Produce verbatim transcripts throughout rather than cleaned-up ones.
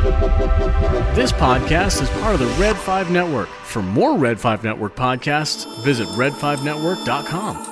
This podcast is part of the Red five Network. For more Red five Network podcasts, visit red five network dot com.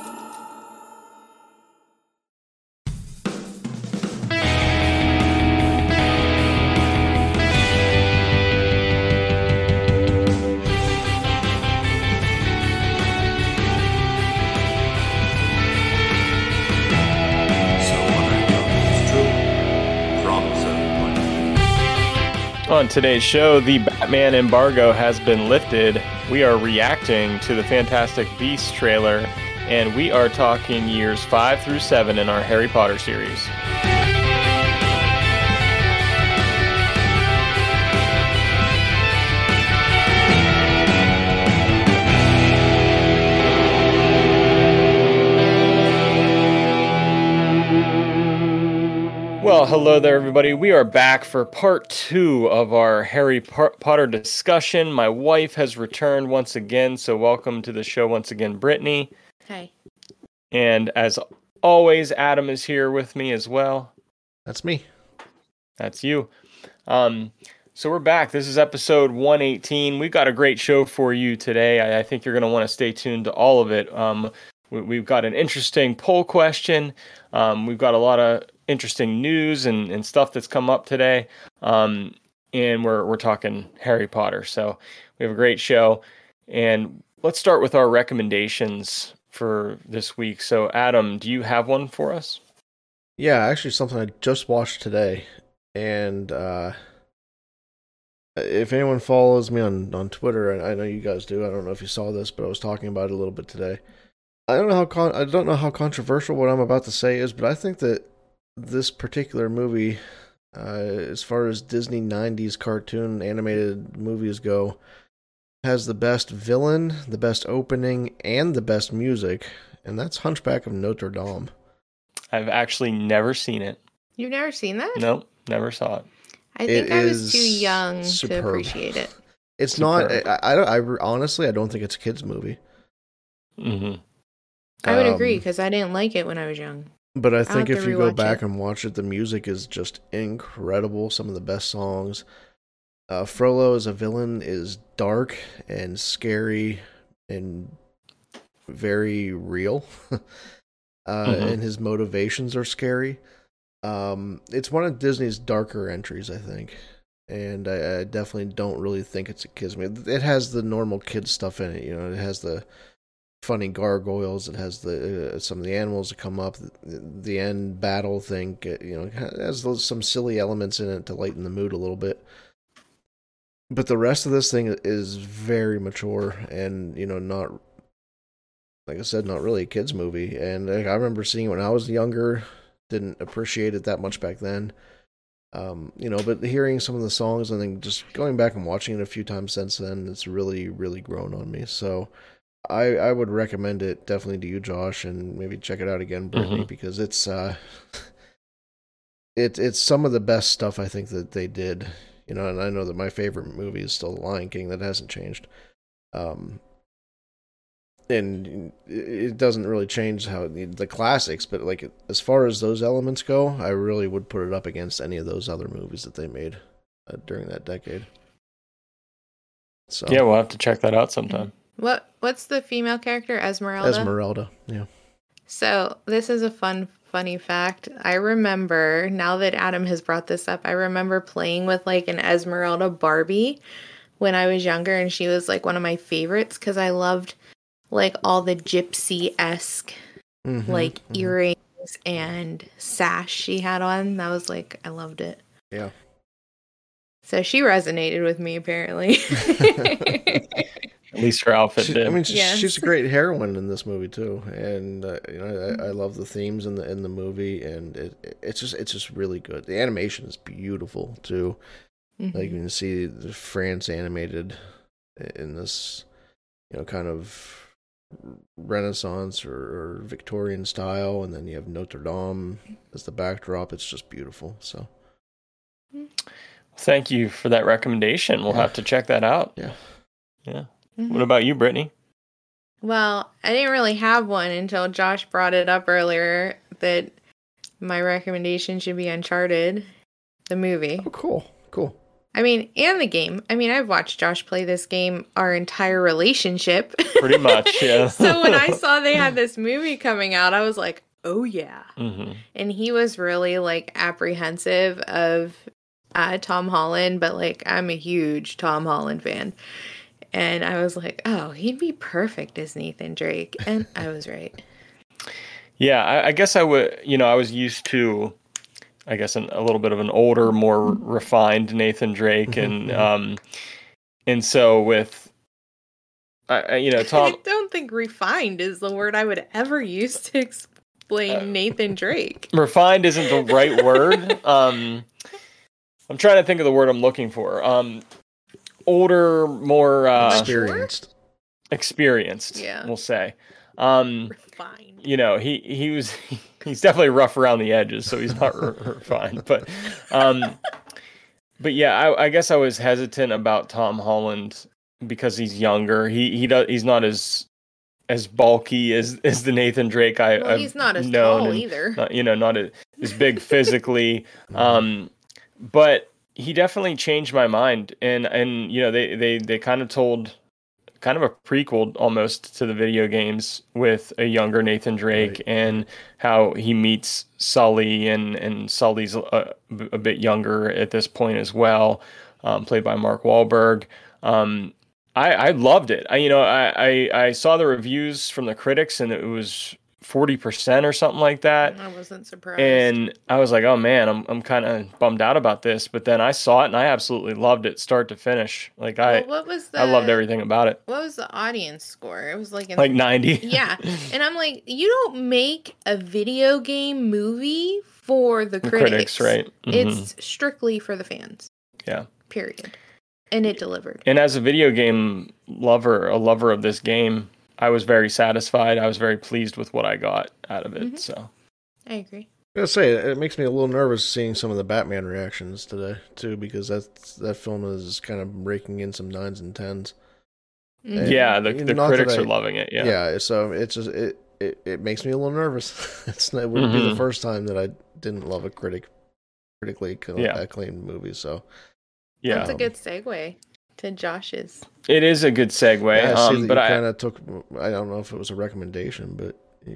On today's show, the Batman embargo has been lifted. We are reacting to the Fantastic Beasts trailer, and we are talking years five through seven in our Harry Potter series. Well, hello there, everybody. We are back for part two of our Harry Potter discussion. My wife has returned once again, so welcome to the show once again, Brittany. Hi. And as always, Adam is here with me as well. That's me. That's you. Um, so we're back. This is episode one eighteen. We've got a great show for you today. I, I think you're going to want to stay tuned to all of it. Um, we, we've got an interesting poll question. Um, we've got a lot of interesting news and, and stuff that's come up today. Um, and we're we're talking Harry Potter. So we have a great show. And let's start with our recommendations for this week. So Adam, do you have one for us? Yeah, actually something I just watched today. And uh, if anyone follows me on, on Twitter, and I know you guys do, I don't know if you saw this, but I was talking about it a little bit today. I don't know how con- I don't know how controversial what I'm about to say is, but I think that this particular movie, uh, as far as Disney nineties cartoon animated movies go, has the best villain, the best opening, and the best music, and that's Hunchback of Notre Dame. I've actually never seen it. You've never seen that? Nope, never saw it. I think It I was is too young superb. to appreciate it. It's Superb. not. I, I, don't- I honestly, I don't think it's a kids' movie. Mm-hmm. I would Um, agree, because I didn't like it when I was young. But I I'll think have if to you go rewatch back it. and watch it, the music is just incredible. Some of the best songs. Uh, Frollo as a villain is dark and scary and very real. uh, Mhm. And his motivations are scary. Um, it's one of Disney's darker entries, I think. And I, I definitely don't really think it's a kids movie. It has the normal kids stuff in it. You know, it has the funny gargoyles. It has the uh, some of the animals that come up. The, the end battle thing, uh, you know, it has those, some silly elements in it to lighten the mood a little bit. But the rest of this thing is very mature and, you know, not, like I said, not really a kids movie. And I I remember seeing it when I was younger. Didn't appreciate it that much back then. Um, you know, but hearing some of the songs and then just going back and watching it a few times since then, it's really, really grown on me. So I, I would recommend it definitely to you, Josh, and maybe check it out again, Brittany, Mhm. because it's uh, it, it's some of the best stuff I think that they did. You know, and I know that my favorite movie is still The Lion King. That hasn't changed. Um, and it doesn't really change how the classics, but like as far as those elements go, I really would put it up against any of those other movies that they made uh, during that decade. So Yeah, we'll have to check that out sometime. What What's the female character? Esmeralda? Esmeralda, yeah. So this is a fun, funny fact. I remember, now that Adam has brought this up, I remember playing with like an Esmeralda Barbie when I was younger, and she was like one of my favorites because I loved like all the gypsy-esque Mm-hmm, like mm-hmm. earrings and sash she had on. That was like, I loved it. Yeah. So she resonated with me apparently. At least her outfit She, did. I mean, she, Yes. she's a great heroine in this movie too, and uh, you know, I, I love the themes in the in the movie, and it, it's just it's just really good. The animation is beautiful too. Mhm. Like you can see the France animated in this, you know, kind of Renaissance or, or Victorian style, and then you have Notre Dame as the backdrop. It's just beautiful. So Thank you for that recommendation. We'll Yeah. have to check that out. Yeah. Yeah. Mhm. What about you, Brittany? Well, I didn't really have one until Josh brought it up earlier that my recommendation should be Uncharted, the movie. oh, cool, cool. I mean, and the game. I mean, I've watched Josh play this game our entire relationship. Pretty much, yeah. So when I saw they had this movie coming out, I was like, oh yeah. Mm-hmm. And he was really like apprehensive of uh, Tom Holland, but like I'm a huge Tom Holland fan. And I was like, oh, he'd be perfect as Nathan Drake. And I was right. Yeah, I, I guess I would, you know, I was used to, I guess, an, a little bit of an older, more refined Nathan Drake. And um, and so with, I, I, you know, Tom. I don't think refined is the word I would ever use to explain uh, Nathan Drake. Refined isn't the right word. um, I'm trying to think of the word I'm looking for. Um, older, more uh, experienced. Experienced, yeah. we'll say. Um, refined. You know, he he was he's definitely rough around the edges, so he's not re- refined. But, um, but yeah, I, I guess I was hesitant about Tom Holland because he's younger. He he does he's not as as bulky as, as the Nathan Drake I well, I've he's not as known tall and, either. Not, you know, not as, as big physically. um, but he definitely changed my mind, and and you know they they they kind of told kind of a prequel almost to the video games with a younger Nathan Drake, right. And how he meets Sully, and and Sully's a, a bit younger at this point as well, um, played by Mark Wahlberg. Um, I, I loved it. I you know I, I I saw the reviews from the critics, and it was forty percent or something like that. I wasn't surprised. And I was like, oh man, I'm I'm kind of bummed out about this. But then I saw it and I absolutely loved it, start to finish. Like I, well, what was the, I loved everything about it. What was the audience score? It was like in like ninety. Yeah, and I'm like, you don't make a video game movie for the critics, critics, right? Mm-hmm. It's strictly for the fans. Yeah. Period. And it delivered. And as a video game lover, a lover of this game, I was very satisfied. I was very pleased with what I got out of it. Mm-hmm. So, I agree. I gotta say, it makes me a little nervous seeing some of the Batman reactions today too, because that that film is kind of raking in some nines and tens. Mm-hmm. Yeah, the, the critics I, are loving it. Yeah, yeah. So it's just it it, it makes me a little nervous. it's it wouldn't mm-hmm. be the first time that I didn't love a critic critically yeah. acclaimed movie. So, yeah, that's a good segue to Josh's. It is a good segue. Yeah, I see um, that but you I kind of took. I don't know if it was a recommendation, but you...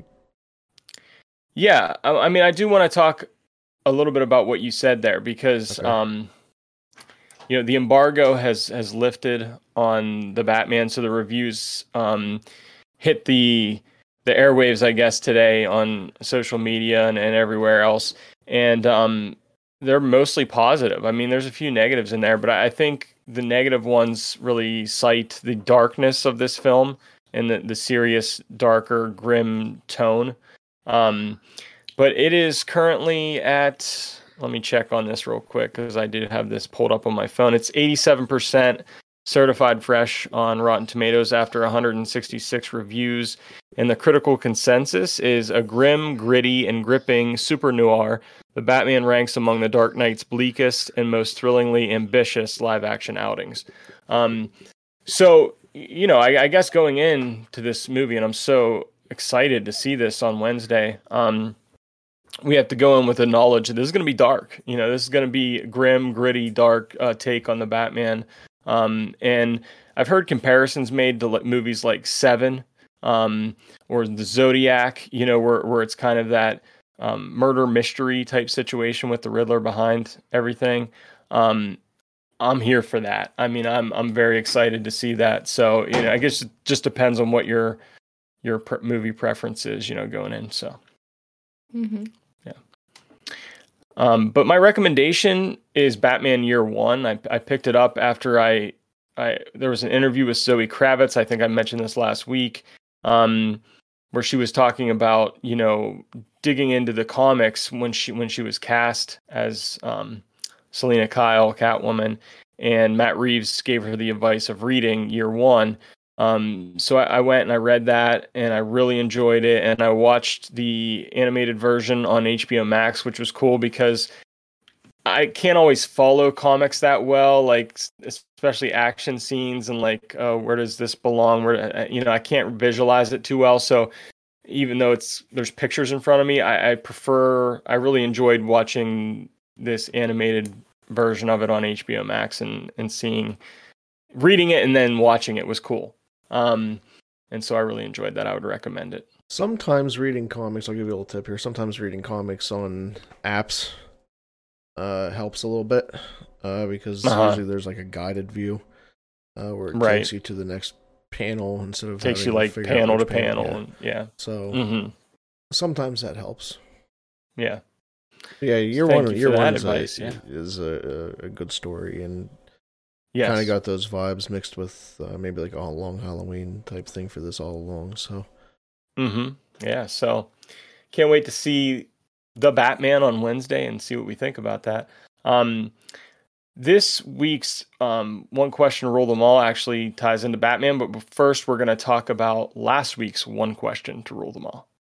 yeah, I, I mean, I do want to talk a little bit about what you said there, because okay. um, you know, the embargo has has lifted on the Batman, so the reviews um hit the the airwaves, I guess, today on social media and, and everywhere else, and um, they're mostly positive. I mean, there's a few negatives in there, but I think the negative ones really cite the darkness of this film and the, the serious, darker, grim tone. Um, but it is currently at, let me check on this real quick, because I did have this pulled up on my phone. It's eighty-seven percent certified fresh on Rotten Tomatoes after one hundred sixty-six reviews. And the critical consensus is a grim, gritty, and gripping super noir. The Batman ranks among the Dark Knight's bleakest and most thrillingly ambitious live-action outings. Um, so, you know, I, I guess going into this movie, and I'm so excited to see this on Wednesday, um, we have to go in with the knowledge that this is going to be dark. You know, this is going to be a grim, gritty, dark uh, take on the Batman. Um, and I've heard comparisons made to movies like Seven, um, or the Zodiac, you know, where, where it's kind of that um, murder mystery type situation with the Riddler behind everything. Um, I'm here for that. I mean, I'm, I'm very excited to see that. So, you know, I guess it just depends on what your, your pre- movie preference is, you know, going in. So, mm-hmm. yeah. Um, but my recommendation is Batman Year One. I, I picked it up after I, I, there was an interview with Zoe Kravitz. I think I mentioned this last week, um, where she was talking about, you know, digging into the comics when she, when she was cast as, um, Selena Kyle, Catwoman, and Matt Reeves gave her the advice of reading Year One. Um, so I, I went and I read that, and I really enjoyed it. And I watched the animated version on H B O Max, which was cool because I can't always follow comics that well, like especially action scenes and like, uh, where does this belong? Where, you know, I can't visualize it too well. So even though it's, there's pictures in front of me, I, I prefer, I really enjoyed watching this animated version of it on H B O Max, and and seeing, reading it and then watching it was cool. Um, and so I really enjoyed that. I would recommend it. Sometimes reading comics, I'll give you a little tip here. Sometimes reading comics on apps uh, helps a little bit uh, because uh-huh. usually there's like a guided view uh, where it right. takes you to the next panel instead of takes you to like panel to panel. panel. And, yeah. So mm-hmm. sometimes that helps. Yeah. Yeah, you're Thank one. You your one advice, a, yeah. is a, a good story, and yes. kind of got those vibes mixed with uh, maybe like a long Halloween type thing for this all along. So, mm-hmm. yeah. So, can't wait to see The Batman on Wednesday and see what we think about that. Um, this week's um, one question to rule them all actually ties into Batman, but first we're going to talk about last week's one question to rule them all.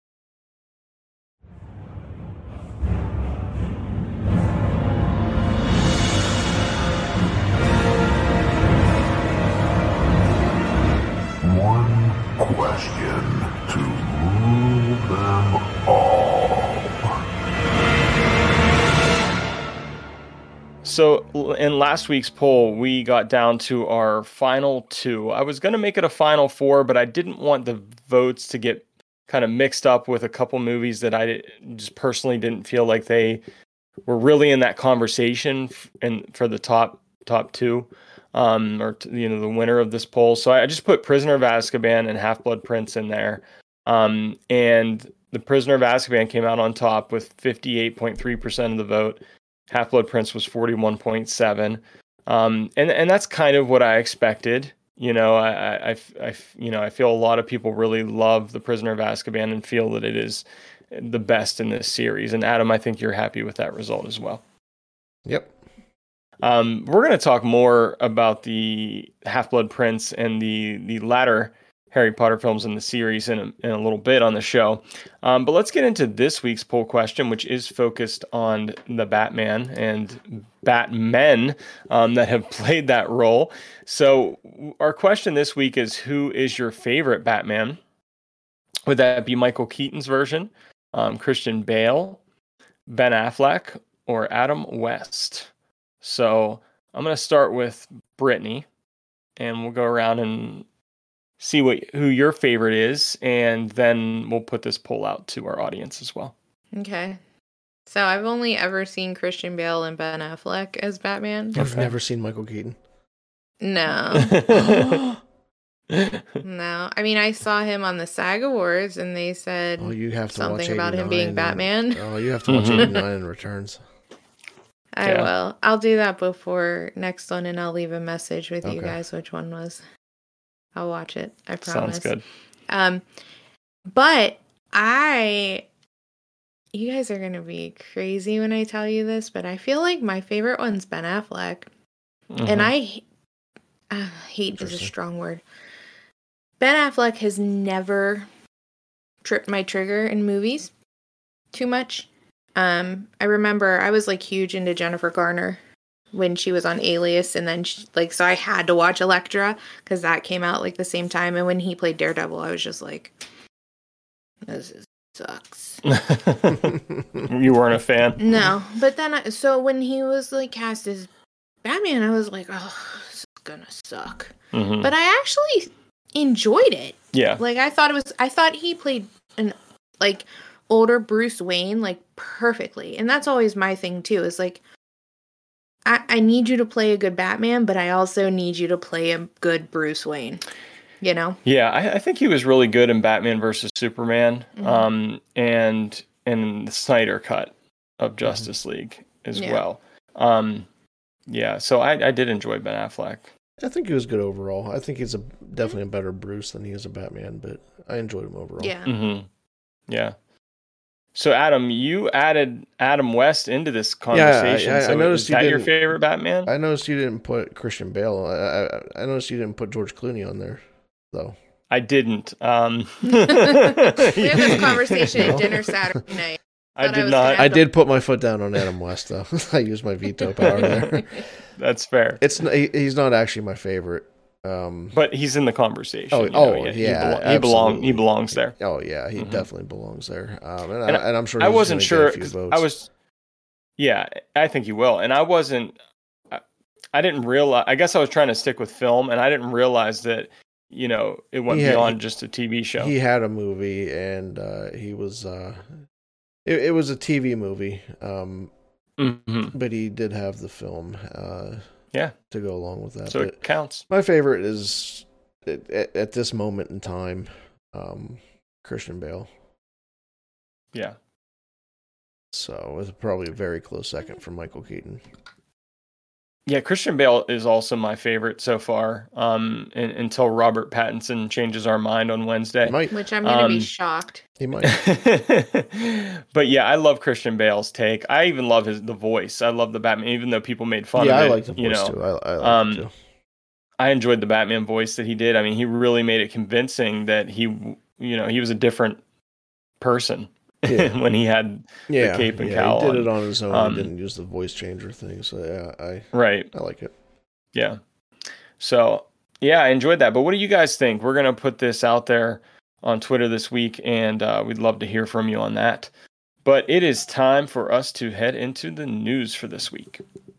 One question to rule them all. So in last week's poll, we got down to our final two. I was going to make it a final four, but I didn't want the votes to get kind of mixed up with a couple movies that I just personally didn't feel like they were really in that conversation and for the top top two. Um, or you know, the winner of this poll. So I just put Prisoner of Azkaban and Half-Blood Prince in there. Um, and the Prisoner of Azkaban came out on top with fifty-eight point three percent of the vote. Half-Blood Prince was forty-one point seven. Um, and, and that's kind of what I expected. You know, I, I, I, you know, I feel a lot of people really love the Prisoner of Azkaban and feel that it is the best in this series. And Adam, I think you're happy with that result as well. Yep. Um, we're going to talk more about the Half-Blood Prince and the the latter Harry Potter films in the series in a, in a little bit on the show. Um, but let's get into this week's poll question, which is focused on the Batman and Batmen um, that have played that role. So our question this week is, who is your favorite Batman? Would that be Michael Keaton's version, um, Christian Bale, Ben Affleck, or Adam West? So I'm going to start with Brittany, and we'll go around and see what who your favorite is, and then we'll put this poll out to our audience as well. Okay. So I've only ever seen Christian Bale and Ben Affleck as Batman. I've Okay. never seen Michael Keaton. No. No. I mean, I saw him on the SAG Awards, and they said Oh, you have to something watch about him being and- Batman. Oh, you have to watch Mhm. eighty-nine and Returns. I Yeah. will. I'll do that before next one, and I'll leave a message with you Okay. guys which one was. I'll watch it. I promise. Sounds good. Um, but I, you guys are gonna be crazy when I tell you this, but I feel like my favorite one's Ben Affleck, Mhm. and I uh, hate is a Interesting. strong word. Ben Affleck has never tripped my trigger in movies too much. Um, I remember I was like huge into Jennifer Garner when she was on Alias, and then she, like, so I had to watch Elektra because that came out like the same time. And when he played Daredevil, I was just like, this is, sucks. You weren't a fan? No, but then I, so when he was like cast as Batman, I was like, oh, this is gonna suck. Mhm. But I actually enjoyed it. Yeah. Like I thought it was, I thought he played an like older Bruce Wayne like perfectly, and that's always my thing too. Is like, I, I need you to play a good Batman, but I also need you to play a good Bruce Wayne. You know? Yeah, I, I think he was really good in Batman versus Superman, Mhm. um, and and the Snyder cut of Justice League as Yeah. well. Um, yeah, so I, I did enjoy Ben Affleck. I think he was good overall. I think he's a definitely a better Bruce than he is a Batman, but I enjoyed him overall. Yeah. Mm-hmm. Yeah. So Adam, you added Adam West into this I- conversation. I- I so noticed is you that your didn't- favorite Batman? I noticed you didn't put Christian Bale. I, I I noticed you didn't put George Clooney on there, though. I didn't. Um, We had this conversation No. at dinner Saturday night. I Thought I did was not. gonna I have did put my foot down on Adam West, though. I used my veto power there. That's fair. It's n- he- he's not actually my favorite. Um, But he's in the conversation. Oh, you know, oh, he, yeah, He, belo- he, belong, absolutely. he belongs there. oh yeah, he Mhm. definitely belongs there. Um, and, And I, and I'm sure I he's wasn't gonna sure get a few 'cause votes. I was. Yeah, I think he will. And I wasn't. I didn't realize. I guess I was trying to stick with film, and I didn't realize that you know it went He had- beyond just a T V show. He had a movie, and uh, he was. Uh, it, it was a T V movie, um, Mhm. but he did have the film. Uh, Yeah. to go along with that. So But it counts. my favorite is at, at, at this moment in time, um, Christian Bale. Yeah. So it's probably a very close second for Michael Keaton. Yeah, Christian Bale is also my favorite so far. Um, in, until Robert Pattinson changes our mind on Wednesday. He might. Which I'm gonna Um, be shocked. He might. But yeah, I love Christian Bale's take. I even love his the voice. I love the Batman, even though people made fun yeah, of I it. like the voice you know, too. I, I like um, it too. I enjoyed the Batman voice that he did. I mean, he really made it convincing that he, you know, he was a different person Yeah. when he had Yeah, the cape and yeah, cowl he did on. it on his own. Um, he didn't use the voice changer thing. So yeah, I Right. I like it. Yeah. So, yeah, I enjoyed that. But what do you guys think? We're going to put this out there on Twitter this week, and uh, we'd love to hear from you on that. But it is time for us to head into the news for this week.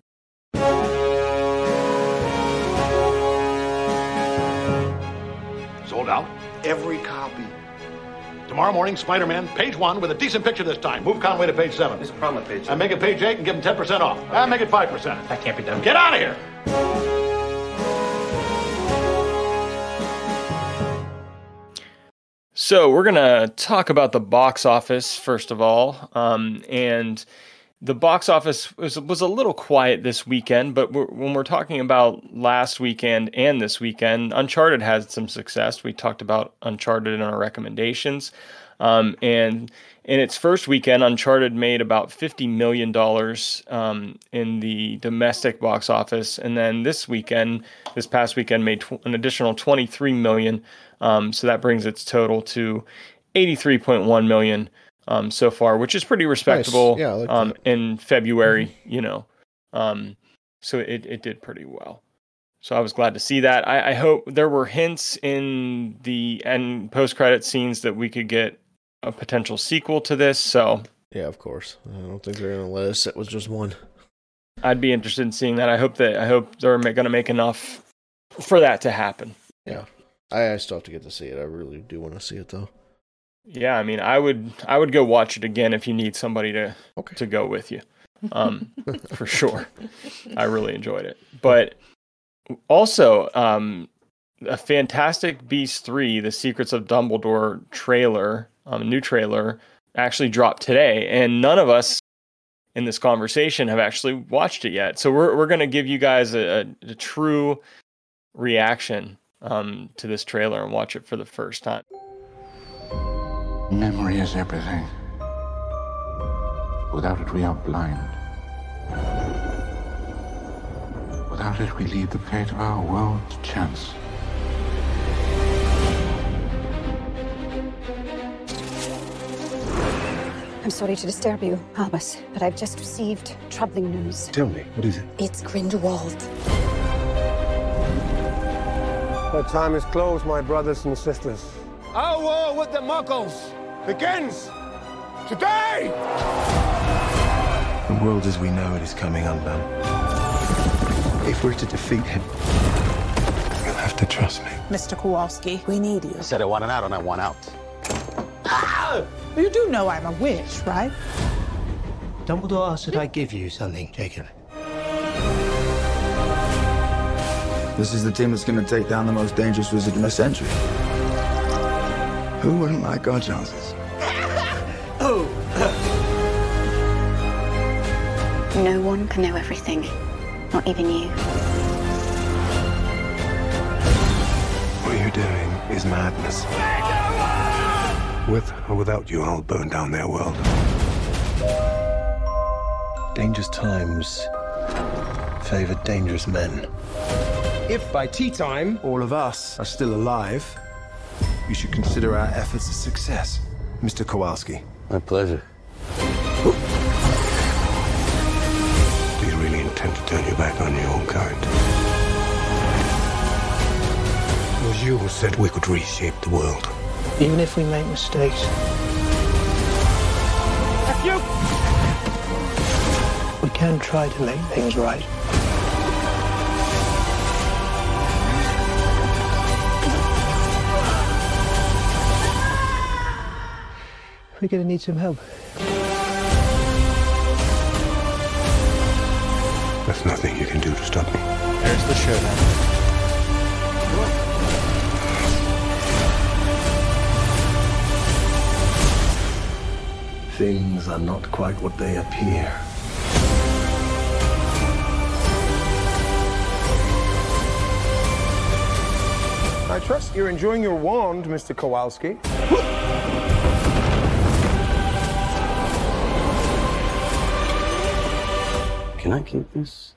Sold out? Every copy. Tomorrow morning, Spider-Man, page one, with a decent picture this time. Move Conway to page seven. There's a problem with page And make it page eight and give him ten percent off. And make it five percent. That can't be done. Get out of here! So we're going to talk about the box office, first of all. Um, and the box office was, was a little quiet this weekend, but we're, when we're talking about last weekend and this weekend, Uncharted had some success. We talked about Uncharted in our recommendations. Um, and in its first weekend, Uncharted made about fifty million dollars um, in the domestic box office. And then this weekend, this past weekend, made tw- an additional twenty-three million dollars. Um, so that brings its total to eighty-three point one million dollars um, so far, which is pretty respectable. Nice. Yeah, I like um, that. in February, you know. Um, so it, it did pretty well. So I was glad to see that. I, I hope there were hints in the end post-credit scenes that we could get a potential sequel to this. So Yeah, of course. I don't think they're gonna let us sit with just one. I'd be interested in seeing that. I hope that I hope they're going to make enough for that to happen. Yeah, I, I still have to get to see it. I really do want to see it though. Yeah, I mean, I would I would go watch it again if you need somebody to Okay. to go with you, um, for sure. I really enjoyed it, but also um, a Fantastic Beasts three: The Secrets of Dumbledore trailer, um, new trailer, actually dropped today, and none of us in this conversation have actually watched it yet. So we're we're going to give you guys a, a, a true reaction um, to this trailer and watch it for the first time. Memory is everything. Without it, we are blind. Without it, we leave the fate of our world to chance. I'm sorry to disturb you, Albus, but I've just received troubling news. Tell me, what is it? It's Grindelwald. The time is closed, my brothers and sisters. Our war with the Muggles begins today! The world as we know it is coming undone. If we're to defeat him, you'll have to trust me. Mister Kowalski, we need you. I said I want an out and I want out. You do know I'm a witch, right? Dumbledore asked that I give you something, Jacob. This is the team that's going to take down the most dangerous wizard in a century. Who wouldn't like our chances? Oh! No one can know everything, not even you. What you're doing is madness. With or without you, I'll burn down their world. Dangerous times favor dangerous men. If by tea time, All of us are still alive. You should consider our efforts a success, Mister Kowalski. My pleasure. Do you really intend to turn your back on your own kind? It was you who said we could reshape the world. even if we make mistakes, we can try to make things right. We're gonna need some help. There's nothing you can do to stop me. There's the showdown. Things are not quite what they appear. I trust you're enjoying your wand, Mister Kowalski. Can I keep this?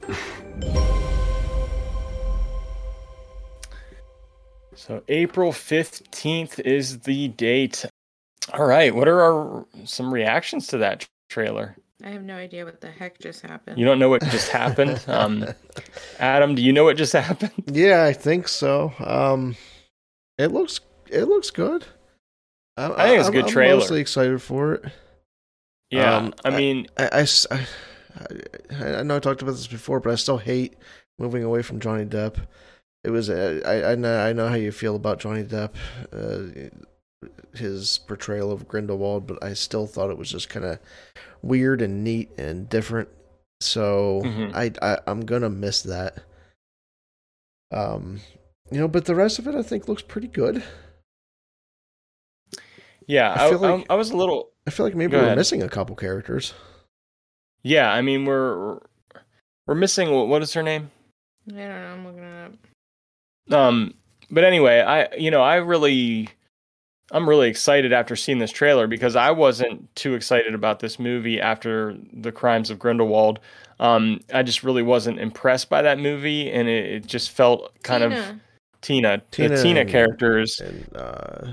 So April fifteenth is the date. All right, what are our some reactions to that trailer? I have no idea what the heck just happened. You don't know what just happened? Um, Adam, do you know what just happened? Yeah, I think so. Um, it looks it looks good. I, I think it's a good I'm, trailer. I'm mostly excited for it. Yeah, um, I mean, I, I, I, I, I know I talked about this before, but I still hate moving away from Johnny Depp. It was uh, I I know I know how you feel about Johnny Depp, uh, his portrayal of Grindelwald, but I still thought it was just kind of weird and neat and different. So mm-hmm. I, I I'm gonna miss that. Um, you know, but the rest of it I think looks pretty good. Yeah, I, feel I, like, I, I was a little. I feel like maybe Go we're ahead. missing a couple characters. Yeah, I mean we're we're missing what is her name? I don't know. I'm looking it up. Um, but anyway, I you know I really. I'm really excited after seeing this trailer because I wasn't too excited about this movie after The Crimes of Grindelwald. Um, I just really wasn't impressed by that movie, and it, it just felt kind Tina. of Tina. Tina the Tina and, characters. And, uh,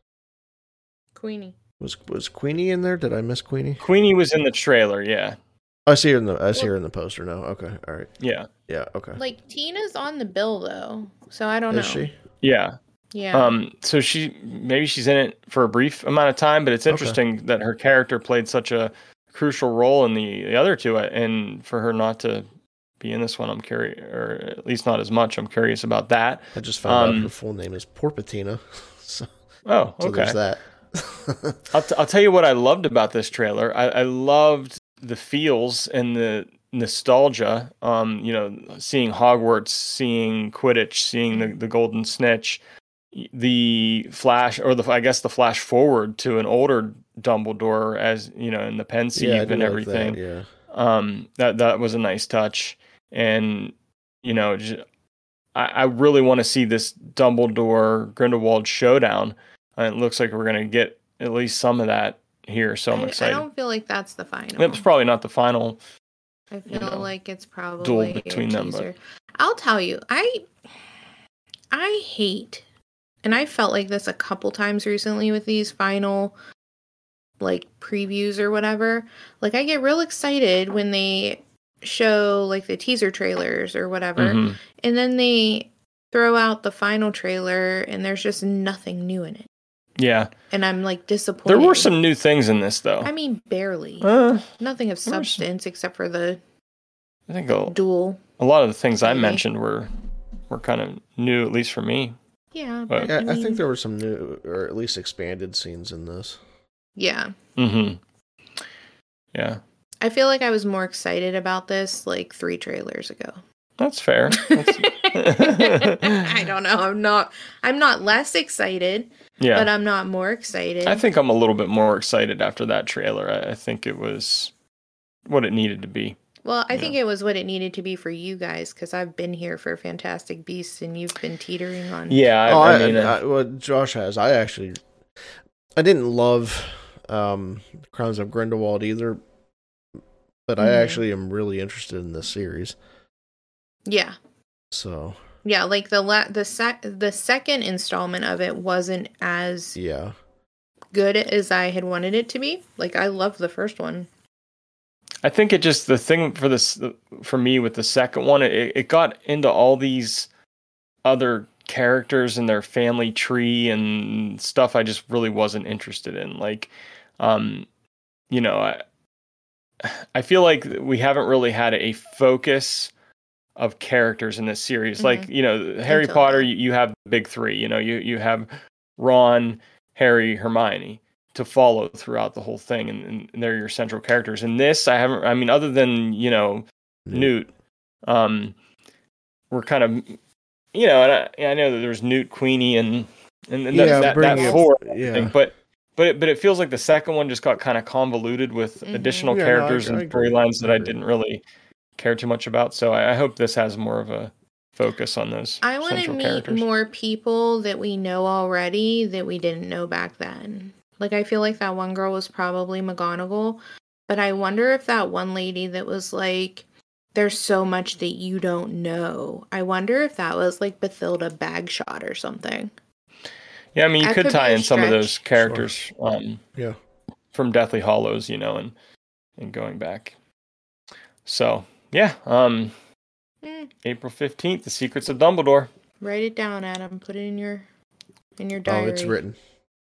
Queenie. Was was Queenie in there? Did I miss Queenie? Queenie was in the trailer, yeah. Oh, I see her in the I see her in the poster now. Okay, all right. Yeah. Yeah, okay. Like Tina's on the bill though, so I don't Is know. she? Yeah. Yeah. Um, so she maybe she's in it for a brief amount of time, but it's interesting okay. that her character played such a crucial role in the, the other two, and for her not to be in this one, I'm curious, or at least not as much. I'm curious about that. I just found um, out her full name is Porpatina. So, oh, okay. So there's that. I'll, t- I'll tell you what I loved about this trailer. I, I loved the feels and the nostalgia. Um, you know, seeing Hogwarts, seeing Quidditch, seeing the, the Golden Snitch. The flash, or the I guess the flash forward to an older Dumbledore, as you know, in the Pensieve yeah, and everything. Like that, yeah, um, that that was a nice touch, and you know, just, I, I really want to see this Dumbledore Grindelwald showdown. And it looks like we're gonna get at least some of that here, so I'm I, excited. I don't feel like that's the final. It's probably not the final. I feel you know, like it's probably duel between them. But I'll tell you, I I hate. And I felt like this a couple times recently with these final, like, previews or whatever. Like, I get real excited when they show, like, the teaser trailers or whatever. Mm-hmm. And then they throw out the final trailer and there's just nothing new in it. Yeah. And I'm, like, disappointed. There were some new things in this, though. I mean, barely. Uh, nothing of substance some... except for the I think a, duel. A lot of the things maybe. I mentioned were, were kind of new, at least for me. Yeah, but, yeah, I, mean, I think there were some new, or at least expanded scenes in this. Yeah. Mm-hmm. Yeah. I feel like I was more excited about this like three trailers ago. That's fair. That's... I don't know. I'm not. I'm not less excited. Yeah. But I'm not more excited. I think I'm a little bit more excited after that trailer. I, I think it was what it needed to be. Well, I yeah. think it was what it needed to be for you guys, because I've been here for Fantastic Beasts, and you've been teetering on. Yeah, I, oh, I, I mean, I, well, Josh has. I actually, I didn't love um, Crimes of Grindelwald either, but mm-hmm. I actually am really interested in this series. Yeah. So. Yeah, like the la- the sec- the second installment of it wasn't as yeah good as I had wanted it to be. Like I loved the first one. I think it just, the thing for this, for me with the second one, it, it got into all these other characters and their family tree and stuff I just really wasn't interested in. Like, um, you know, I, I feel like we haven't really had a focus of characters in this series. Mm-hmm. Like, you know, Harry Until Potter, you, you have the big three, you know, you, you have Ron, Harry, Hermione. to follow throughout the whole thing, and, and they're your central characters. In this, I haven't. I mean, other than you know Yeah. Newt, um, we're kind of you know, and I, I know that there's Newt, Queenie, and and, and Yeah, that that, bringing that it- four, yeah. thing, but. But it, but it feels like the second one just got kind of convoluted with Mhm. additional Yeah, no, I- characters I and agree. storylines that I I agree. didn't really care too much about. So I, I hope this has more of a focus on those I want to central meet characters. more people that we know already that we didn't know back then. Like, I feel like that one girl was probably McGonagall, but I wonder if that one lady that was like, there's so much that you don't know. I wonder if that was like Bathilda Bagshot or something. Yeah, I mean, you That could could be tie a in some of those stretch. characters um, Yeah. from Deathly Hollows, you know, and and going back. So yeah, um, Mm, April fifteenth, The Secrets of Dumbledore. write it down, Adam. Put it in your in your Oh, diary. it's written.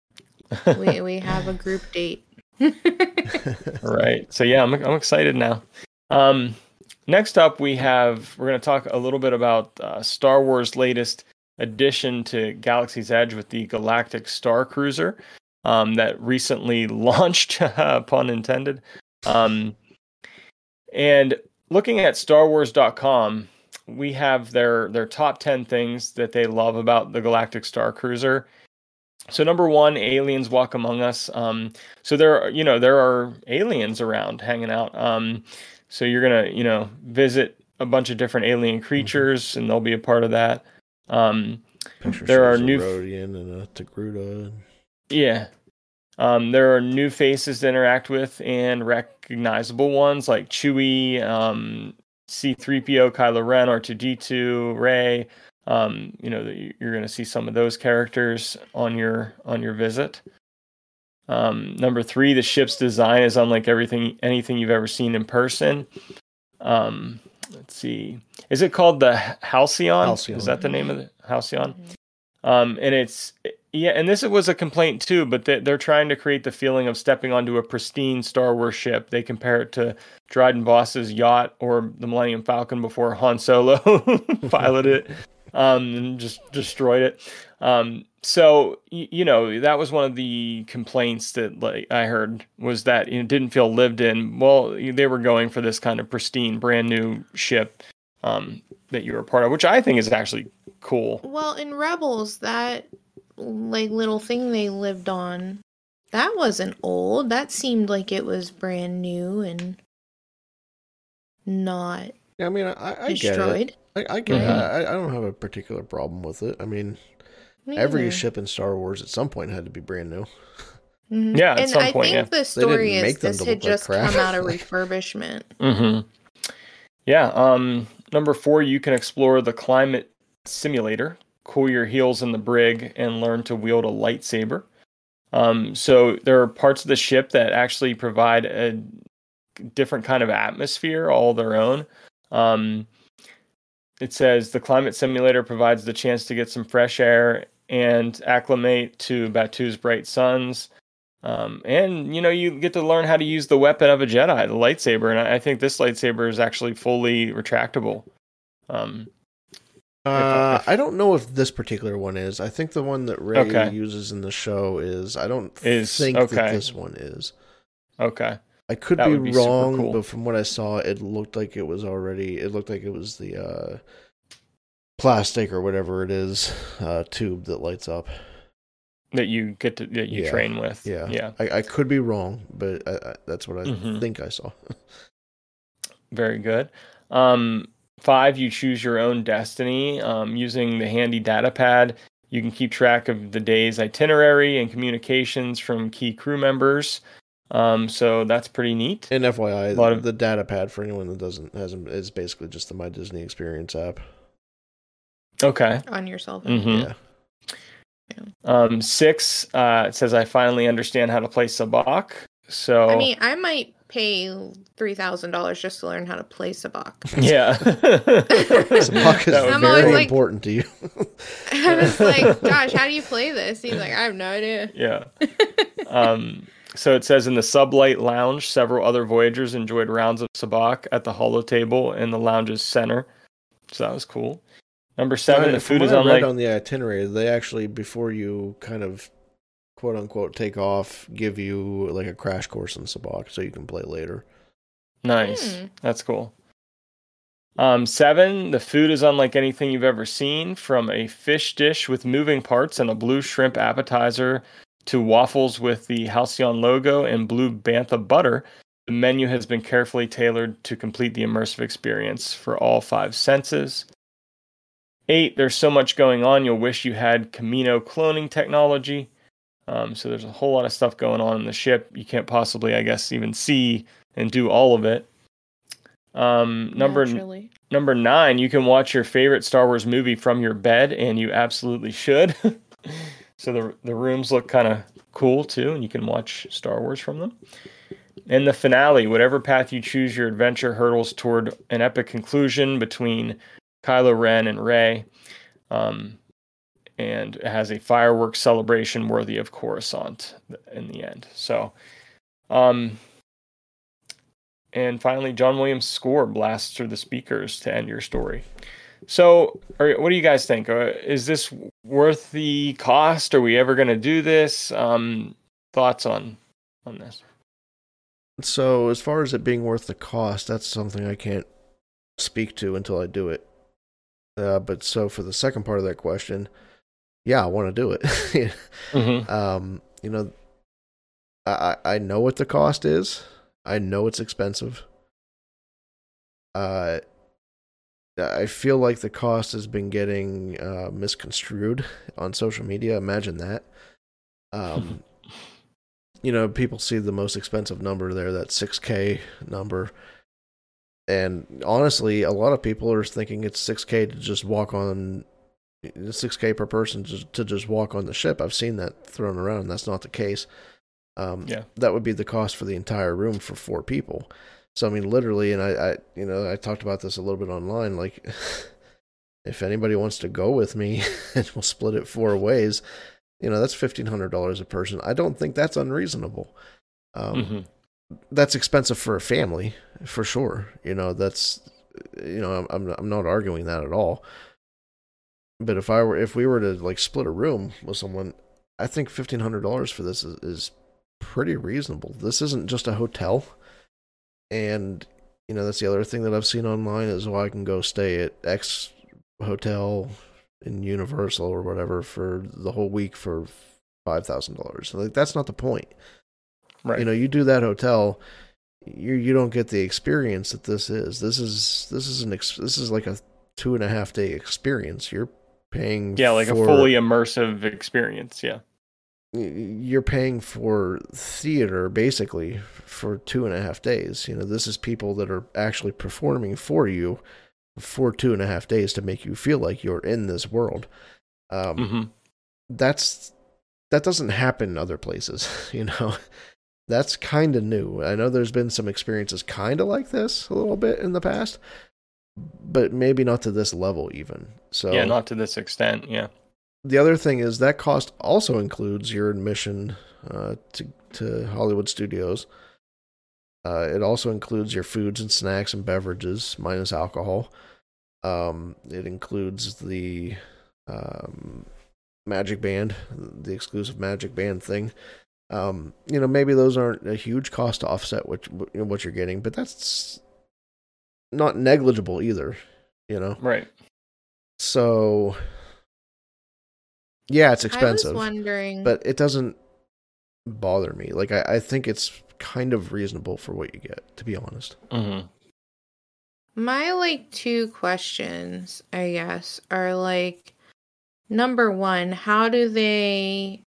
we we have a group date. Right. So yeah, I'm I'm excited now. Um, next up, we have we're going to talk a little bit about uh, Star Wars' latest addition to Galaxy's Edge with the Galactic Star Cruiser um, that recently launched, pun intended. Um, and looking at Star Wars dot com, we have their their top ten things that they love about the Galactic Star Cruiser. So number one, aliens walk among us. Um, so there, are, you know, there are aliens around hanging out. Um, so you're gonna, you know, visit a bunch of different alien creatures, and they'll be a part of that. Um, Picture there are shows a new, Rodian and a Togruta. yeah. Um, there are new faces to interact with and recognizable ones like Chewie, um, C three P O, Kylo Ren, R two D two, Rey. Um, you know, you're going to see some of those characters on your on your visit. Um, number three, the ship's design is unlike everything anything you've ever seen in person. Um, let's see, is it called the Halcyon? Halcyon. Is that the name of the Halcyon? Um, and it's yeah, and this was a complaint too, but they, they're trying to create the feeling of stepping onto a pristine Star Wars ship. They compare it to Dryden Voss's yacht or the Millennium Falcon before Han Solo piloted it. Um, and just destroyed it. Um, so y- you know that was one of the complaints that like I heard was that it didn't feel lived in. Well, they were going for this kind of pristine, brand new ship um, that you were a part of, which I think is actually cool. Well, in Rebels, that like little thing they lived on, that wasn't old. That seemed like it was brand new and not Yeah, I mean, I, I get destroyed. it. I, I get Mhm. it. I, I don't have a particular problem with it. I mean, Me every neither. ship in Star Wars at some point had to be brand new. Mhm. Yeah, at and some I point, think yeah. the They story didn't is make them this to had look like just crap. come out of refurbishment. Mm-hmm. Yeah. Um, number four, you can explore the climate simulator, cool your heels in the brig, and learn to wield a lightsaber. Um, so there are parts of the ship that actually provide a different kind of atmosphere, all their own. Um, it says the climate simulator provides the chance to get some fresh air and acclimate to Batu's bright suns. Um, and, you know, you get to learn how to use the weapon of a Jedi, the lightsaber. And I I think this lightsaber is actually fully retractable. Um, Uh, if- I don't know if this particular one is. I think the one that Ray Okay. uses in the show is. I don't Is- think that okay. this one is. okay. I could That be, would be super wrong, cool. but from what I saw, it looked like it was already. It looked like it was the uh, plastic or whatever it is uh, tube that lights up. That you get to, that you Yeah. train with. Yeah, Yeah. I, I could be wrong, but I, I, that's what I Mhm. think I saw. Very good. Um, five, you choose your own destiny. Um, using the handy data pad, you can keep track of the day's itinerary and communications from key crew members. Um, so that's pretty neat. And F Y I, A lot of- the data pad for anyone that doesn't hasn't is basically just the My Disney Experience app. Okay. On your cell phone. Mm-hmm. Yeah. Um, six, uh, it says I finally understand how to play Sabacc. So I mean, I might pay three thousand dollars just to learn how to play Sabacc. yeah. Sabacc is That would I'm be always very like- important to you. I was like, gosh, how do you play this? He's like, I have no idea. Yeah. Um, so it says in the Sublight Lounge, several other Voyagers enjoyed rounds of Sabacc at the holo table in the lounge's center. So that was cool. Number seven, the From food what is I read unlike. on the itinerary, they actually before you kind of quote unquote take off give you like a crash course in Sabacc so you can play later. Nice. Mm. That's cool. Um, seven, the food is unlike anything you've ever seen, from a fish dish with moving parts and a blue shrimp appetizer to waffles with the Halcyon logo and blue bantha butter. The menu has been carefully tailored to complete the immersive experience for all five senses. Eight, there's so much going on, you'll wish you had Camino cloning technology. Um, so there's a whole lot of stuff going on in the ship. You can't possibly, I guess, even see and do all of it. Um, number n- number nine, you can watch your favorite Star Wars movie from your bed, and you absolutely should. So the the rooms look kind of cool too, and you can watch Star Wars from them. And the finale, whatever path you choose, your adventure hurtles toward an epic conclusion between Kylo Ren and Rey, um, and it has a fireworks celebration worthy of Coruscant in the end. So, um. And finally, John Williams' score blasts through the speakers to end your story. So, are, what do you guys think? Uh, is this worth the cost? Are we ever going to do this? Um, thoughts on on this? So, as far as it being worth the cost, that's something I can't speak to until I do it. Uh, but so, for the second part of that question, yeah, I want to do it. mm-hmm. um, you know, I I know what the cost is. I know it's expensive. Uh, I feel like the cost has been getting uh, misconstrued on social media. Imagine that. Um, you know, people see the most expensive number there, that six K number. And honestly, a lot of people are thinking it's six K to just walk on, six K per person to, to just walk on the ship. I've seen that thrown around, and that's not the case. Um, yeah, that would be the cost for the entire room for four people. So, I mean, literally, and I, I, you know, I talked about this a little bit online, like, if anybody wants to go with me and we'll split it four ways, you know, that's fifteen hundred dollars a person. I don't think that's unreasonable. Um, mm-hmm. That's expensive for a family, for sure. You know, that's, you know, I'm, I'm not arguing that at all. But if I were, if we were to like split a room with someone, I think fifteen hundred dollars for this is, is pretty reasonable. This isn't just a hotel. And, you know, that's the other thing that I've seen online is, well, I can go stay at X hotel in Universal or whatever for the whole week for five thousand dollars. Like, that's not the point. Right. You know, you do that hotel, you you don't get the experience that this is. This is this is an ex, this is like a two and a half day experience. You're paying yeah, like for, a fully immersive experience. Yeah. You're paying for theater basically for two and a half days. You know, this is people that are actually performing for you for two and a half days to make you feel like you're in this world. Um, mm-hmm. That's that doesn't happen in other places. You know, that's kind of new. I know there's been some experiences kind of like this a little bit in the past, but maybe not to this level even. So yeah, not to this extent. Yeah. The other thing is that cost also includes your admission uh, to to Hollywood Studios. Uh, it also includes your foods and snacks and beverages, minus alcohol. Um, it includes the um, Magic Band, the exclusive Magic Band thing. Um, you know, maybe those aren't a huge cost to offset what what you're getting, but that's not negligible either. You know, right? So. Yeah, it's expensive. I was wondering, but it doesn't bother me. Like, I, I think it's kind of reasonable for what you get, to be honest. Mm-hmm. My, like, two questions, I guess, are, like, number one, how do they,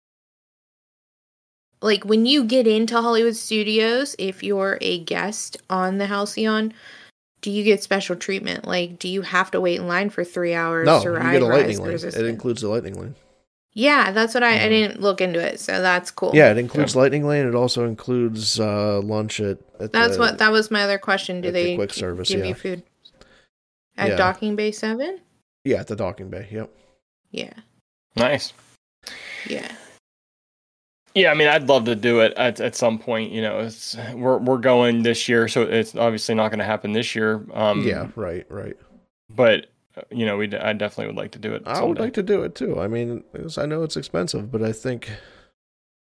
like, when you get into Hollywood Studios, if you're a guest on the Halcyon, do you get special treatment? Like, do you have to wait in line for three hours no, to ride? No, you get a lightning lane. It includes the lightning lane. Yeah, that's what I, I didn't look into it, so that's cool. Yeah, it includes yeah. lightning lane. It also includes uh, lunch at. at that's the, what that was my other question. Do they the quick service, give yeah. you food at yeah. Docking Bay Seven? Yeah, at the Docking Bay. Yep. Yeah. Nice. Yeah. Yeah, I mean, I'd love to do it at at some point. You know, it's we're we're going this year, so it's obviously not going to happen this year. Um, yeah. Right. Right. But. You know, we I definitely would like to do it. I would like to do it too. I mean, I know it's expensive, but I think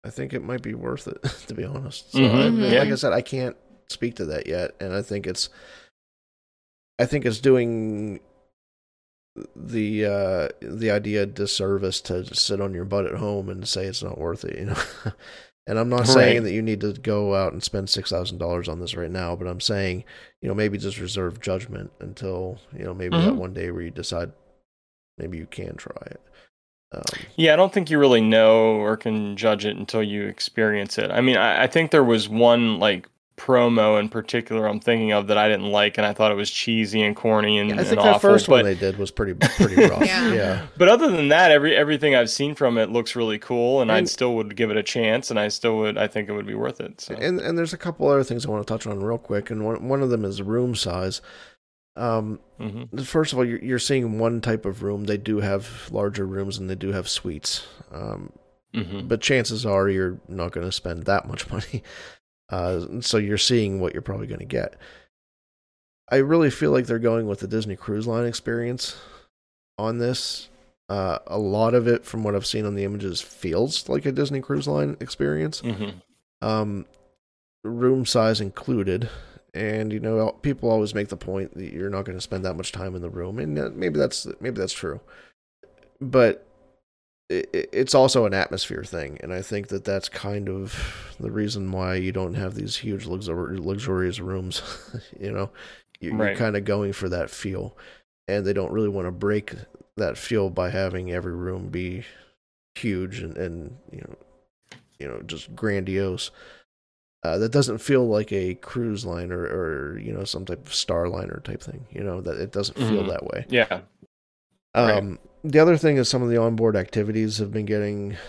I think it might be worth it, to be honest. So, Mm-hmm. I, Yeah. like I said, I can't speak to that yet, and I think it's, I think it's doing the uh, the idea a disservice to just sit on your butt at home and say it's not worth it, you know. And I'm not Right. saying that you need to go out and spend six thousand dollars on this right now, but I'm saying, you know, maybe just reserve judgment until, you know, maybe Mm-hmm. that one day where you decide maybe you can try it. Um, Yeah, I don't think you really know or can judge it until you experience it. I mean, I, I think there was one like promo in particular I'm thinking of that I didn't like, and I thought it was cheesy and corny and, I think and that awful. first but, one they did was pretty pretty rough. Yeah. yeah. but other than that, every everything I've seen from it looks really cool, and, I And- still would give it a chance, and I still would. I think it would be worth it. So. And and there's a couple other things I want to touch on real quick, and one one of them is room size. Um, Mm-hmm. First of all, you're, you're seeing one type of room. They do have larger rooms and they do have suites. Um, Mm-hmm. but chances are you're not going to spend that much money. Uh, so you're seeing what you're probably going to get. I really feel like they're going with the Disney Cruise Line experience on this. Uh, a lot of it, from what I've seen on the images, feels like a Disney Cruise Line experience. Mm-hmm. Um, room size included. And, you know, people always make the point that you're not going to spend that much time in the room. And uh, maybe that's maybe that's true. But it, it's also an atmosphere thing. And I think that that's kind of the reason why you don't have these huge luxur- luxurious rooms. You know, you're, Right. you're kind of going for that feel. And they don't really want to break that feel by having every room be huge and, and you know, you know, just grandiose. Uh, that doesn't feel like a cruise line or, or, you know, some type of Starliner type thing. You know, that it doesn't feel Mhm. that way. Yeah. Um, Right. The other thing is some of the onboard activities have been getting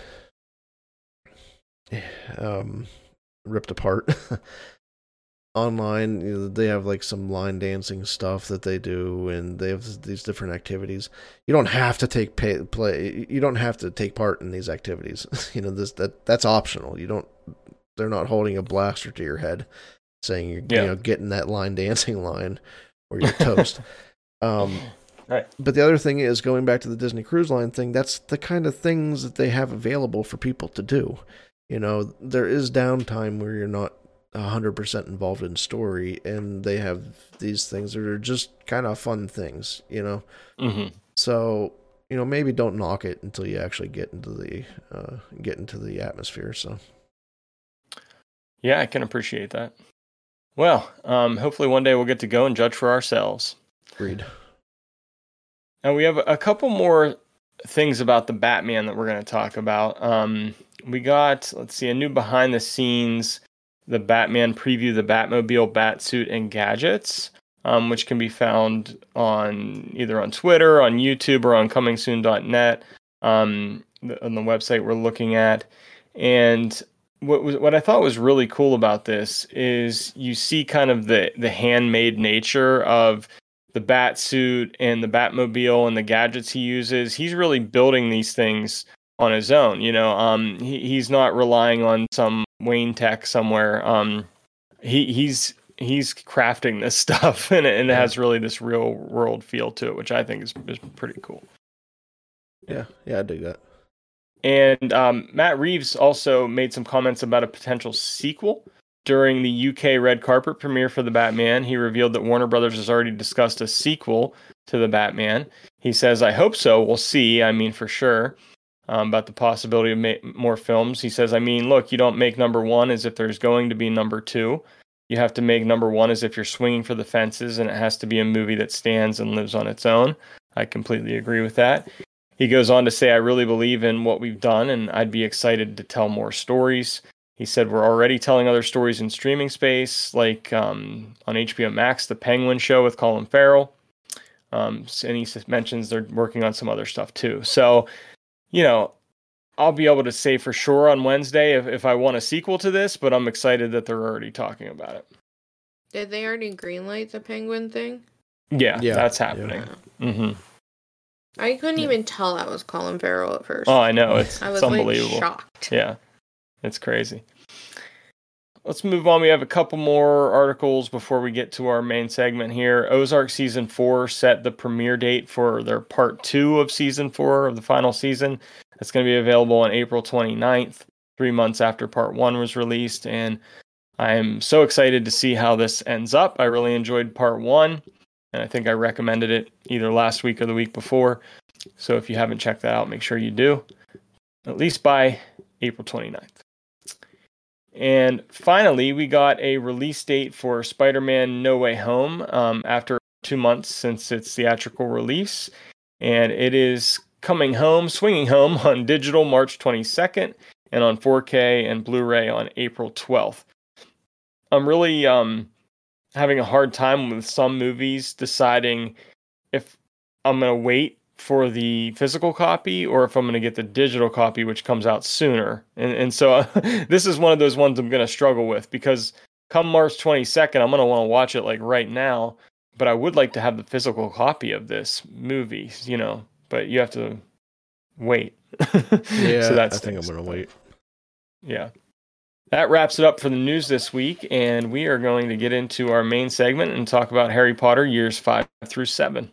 um, ripped apart online. You know, they have like some line dancing stuff that they do, and they have these different activities. You don't have to take pay, play. You don't have to take part in these activities. You know, this that that's optional. You don't. They're not holding a blaster to your head saying you're Yeah. you know getting that line dancing line or you're toast. um, Right. But the other thing is, going back to the Disney Cruise Line thing, that's the kind of things that they have available for people to do. You know, there is downtime where you're not one hundred percent involved in story, and they have these things that are just kind of fun things, you know? Mm-hmm. So, you know, maybe don't knock it until you actually get into the uh, get into the atmosphere, so... Yeah, I can appreciate that. Well, um, hopefully one day we'll get to go and judge for ourselves. Agreed. And we have a couple more things about the Batman that we're going to talk about. Um, we got, let's see, a new behind the scenes, the Batman preview, the Batmobile, Batsuit, and gadgets, um, which can be found on either on Twitter, on YouTube, or on coming soon dot net, um, on the website we're looking at. And what was what I thought was really cool about this is you see kind of the the handmade nature of the Batsuit and the Batmobile and the gadgets he uses. He's really building these things on his own. You know, um, he, he's not relying on some Wayne Tech somewhere. Um, he he's he's crafting this stuff, and it, and it has really this real world feel to it, which I think is is pretty cool. Yeah, yeah, I dig that. And um, Matt Reeves also made some comments about a potential sequel. During the U K red carpet premiere for The Batman, he revealed that Warner Brothers has already discussed a sequel to The Batman. He says, I hope so. We'll see. I mean, for sure. Um, about the possibility of ma- more films. He says, I mean, look, you don't make number one as if there's going to be number two. You have to make number one as if you're swinging for the fences, and it has to be a movie that stands and lives on its own. I completely agree with that. He goes on to say, I really believe in what we've done, and I'd be excited to tell more stories. He said, we're already telling other stories in streaming space, like um, on H B O Max, The Penguin Show with Colin Farrell. Um, and he mentions they're working on some other stuff too. So, you know, I'll be able to say for sure on Wednesday if, if I want a sequel to this, but I'm excited that they're already talking about it. Did they already greenlight the Penguin thing? Yeah, Yeah, that's happening. Yeah. Mm-hmm. I couldn't even tell that was Colin Farrell at first. Oh, I know. It's, I was it's unbelievable. like shocked. Yeah, it's crazy. Let's move on. We have a couple more articles before we get to our main segment here. Ozark Season four set the premiere date for their part two of Season four of the final season. It's going to be available on April twenty-ninth. three months after part one was released. And I'm so excited to see how this ends up. I really enjoyed part one, and I think I recommended it either last week or the week before. So if you haven't checked that out, make sure you do, at least by April twenty-ninth. And finally, we got a release date for Spider-Man No Way Home um, after two months since its theatrical release. And it is coming home, swinging home on digital March twenty-second and on four K and Blu-ray on April twelfth. I'm really um, having a hard time with some movies deciding if I'm going to wait for the physical copy or if I'm going to get the digital copy, which comes out sooner. And, and so uh, this is one of those ones I'm going to struggle with, because come March twenty-second, I'm going to want to watch it like right now, but I would like to have the physical copy of this movie, you know, but you have to wait. Yeah, so that's I think I'm going to wait. Yeah. That wraps it up for the news this week, and we are going to get into our main segment and talk about Harry Potter years five through seven.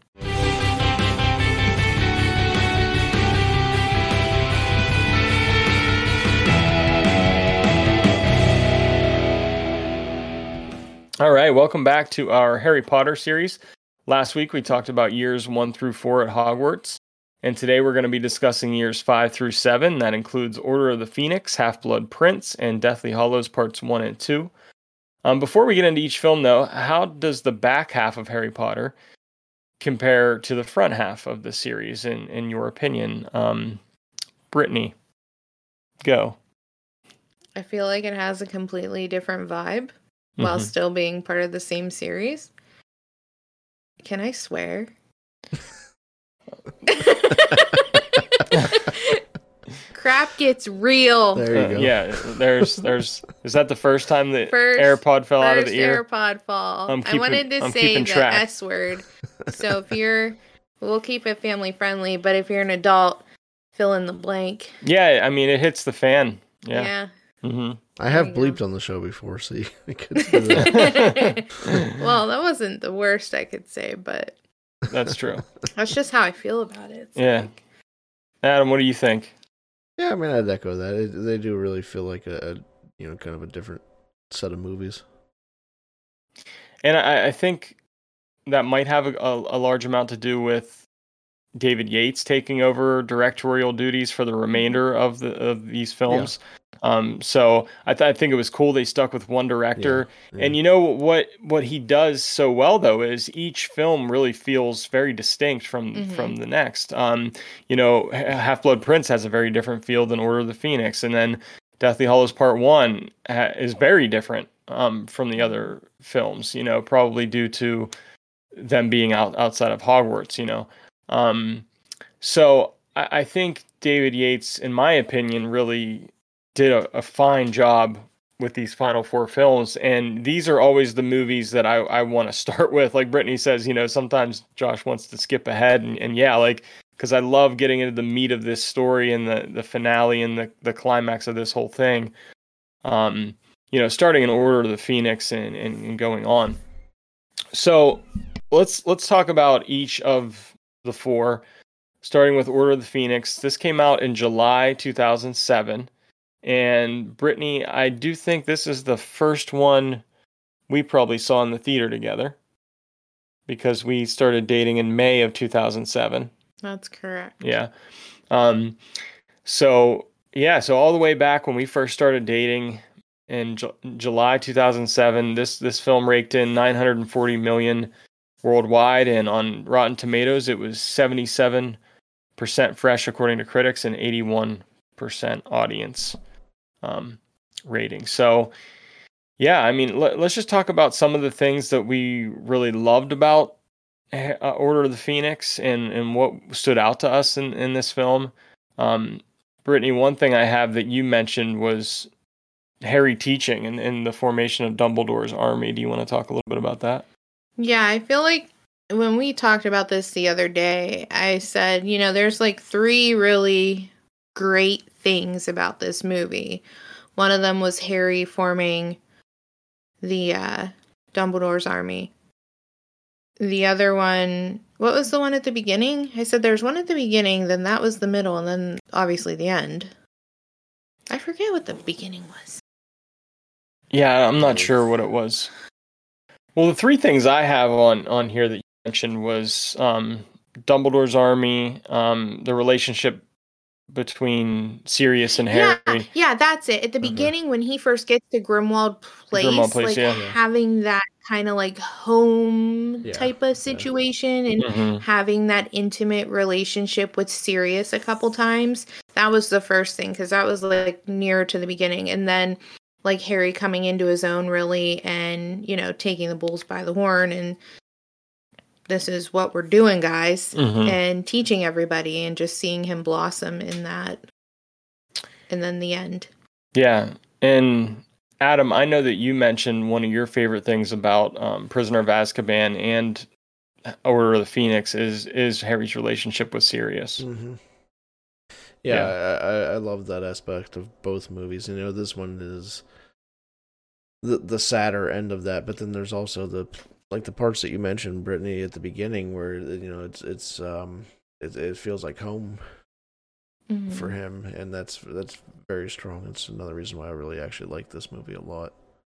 All right, welcome back to our Harry Potter series. Last week we talked about years one through four at Hogwarts, and today we're going to be discussing years five through seven. That includes Order of the Phoenix, Half-Blood Prince, and Deathly Hallows Parts one and two. Um, before we get into each film, though, how does the back half of Harry Potter compare to the front half of the series, in, in your opinion? Um, Brittany, go. I feel like it has a completely different vibe while Mm-hmm. still being part of the same series. Can I swear? Crap gets real. There you Uh, go. yeah, there's, there's. Is that the first time that First, AirPod fell out of first the ear? AirPod fall. I'm I keeping- wanted to I'm say keeping the track. S word. So if you're, we'll keep it family friendly, but if you're an adult, fill in the blank. Yeah, I mean, it hits the fan. Yeah. Yeah. Mm-hmm. I have There you bleeped on the show before, so you could do that. Well, that wasn't the worst I could say, but That's true. that's just how I feel about it. It's Yeah. like- Adam, what do you think? Yeah, I mean, I'd echo that. It, they do really feel like a, a, you know, kind of a different set of movies. And I, I think that might have a, a, a large amount to do with David Yates taking over directorial duties for the remainder of the of these films. Um, so I, th- I think it was cool they stuck with one director. Yeah, yeah. And you know what what he does so well, though, is each film really feels very distinct from Mhm. from the next. Um, you know, H- Half-Blood Prince has a very different feel than Order of the Phoenix, and then Deathly Hallows Part One ha- is very different um, from the other films. You know, probably due to them being out outside of Hogwarts. You know, um, so I, I think David Yates, in my opinion, really did a, a fine job with these final four films. And these are always the movies that I, I want to start with. Like Brittany says, you know, sometimes Josh wants to skip ahead. And, and yeah, like, because I love getting into the meat of this story and the, the finale and the, the climax of this whole thing. Um, you know, starting in Order of the Phoenix and, and, and going on. So let's let's talk about each of the four, starting with Order of the Phoenix. This came out in July two thousand seven. And Brittany, I do think this is the first one we probably saw in the theater together, because we started dating in May of two thousand seven. That's correct. Yeah. Um, so, yeah, so all the way back when we first started dating in Ju- July two thousand seven, this, this film raked in nine hundred forty million worldwide, and on Rotten Tomatoes, it was seventy-seven percent fresh according to critics and eighty-one percent audience um, rating. So, yeah, I mean, let, let's just talk about some of the things that we really loved about uh, Order of the Phoenix and, and what stood out to us in, in this film. Um, Brittany, one thing I have that you mentioned was Harry teaching and, and the formation of Dumbledore's army. Do you want to talk a little bit about that? Yeah, I feel like when we talked about this the other day, I said, you know, there's like three really great things about this movie. One of them was Harry forming the uh, Dumbledore's army. The other one, what was the one at the beginning? I said there's one at the beginning, then that was the middle, and then obviously the end. I forget what the beginning was. Yeah, I'm not sure what it was. Well, the three things I have on, on here that you mentioned was um, Dumbledore's army, um, the relationship between Sirius and Harry. Yeah, yeah, that's it. At the beginning, mm-hmm. when he first gets to Grimmauld Place, Grimmauld Place like yeah. having that kind of like home yeah. type of situation yeah. and mm-hmm. having that intimate relationship with Sirius a couple times, that was the first thing, because that was like nearer to the beginning. And then like Harry coming into his own really and, you know, taking the bulls by the horn and this is what we're doing, guys, mm-hmm. and teaching everybody and just seeing him blossom in that. And then the end. Yeah. And Adam, I know that you mentioned one of your favorite things about um, Prisoner of Azkaban and Order of the Phoenix is is Harry's relationship with Sirius. Mm-hmm. Yeah, yeah. I, I love that aspect of both movies. You know, this one is the the sadder end of that, but then there's also the like the parts that you mentioned, Brittany, at the beginning, where you know it's it's um it it feels like home mm-hmm. for him, and that's that's very strong. It's another reason why I really actually like this movie a lot.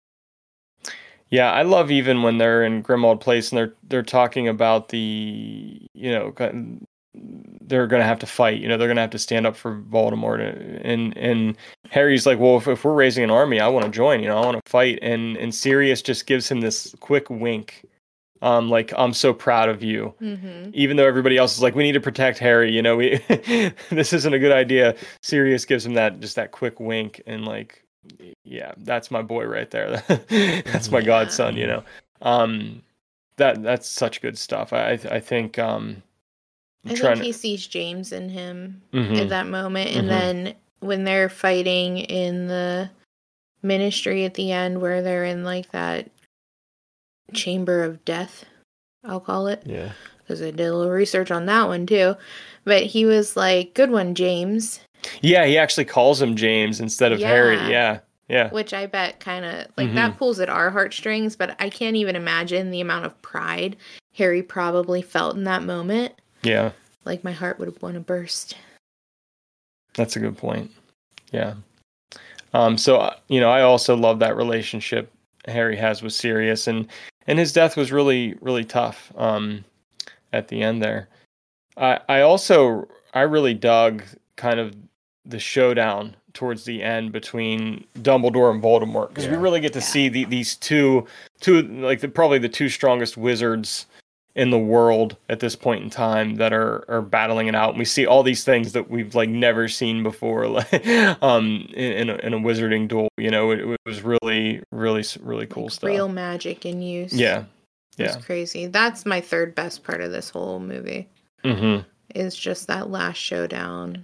Yeah, I love even when they're in Grimmauld Place and they're they're talking about the you know they're gonna have to fight. You know, they're gonna have to stand up for Voldemort, and and Harry's like, well, if, if we're raising an army, I want to join. You know, I want to fight. And and Sirius just gives him this quick wink, um, like I'm so proud of you. Mm-hmm. Even though everybody else is like, we need to protect Harry. You know, we this isn't a good idea. Sirius gives him that just that quick wink, and like, yeah, that's my boy right there. That's my yeah. godson. You know, um, that that's such good stuff. I I think. Um, I think he to... sees James in him mm-hmm. at that moment. And mm-hmm. then when they're fighting in the Ministry at the end, where they're in like that chamber of death, I'll call it. Yeah. Because I did a little research on that one too. But he was like, good one, James. Yeah, he actually calls him James instead of yeah. Harry. Yeah. Yeah. Which I bet kind of like mm-hmm. that pulls at our heartstrings, but I can't even imagine the amount of pride Harry probably felt in that moment. Yeah. Like my heart would want to burst. That's a good point. Yeah. Um, so, you know, I also love that relationship Harry has with Sirius, and, and his death was really, really tough um, at the end there. I, I also, I really dug kind of the showdown towards the end between Dumbledore and Voldemort, because yeah. we really get to yeah. see the, these two, two like the, probably the two strongest wizards in the world at this point in time that are are battling it out, and we see all these things that we've like never seen before, like um in, in, a, in a wizarding duel. You know, it, it was really, really, really cool like stuff. Real magic in use. Yeah, yeah, it's crazy. That's my third best part of this whole movie. Mm-hmm. Is just that last showdown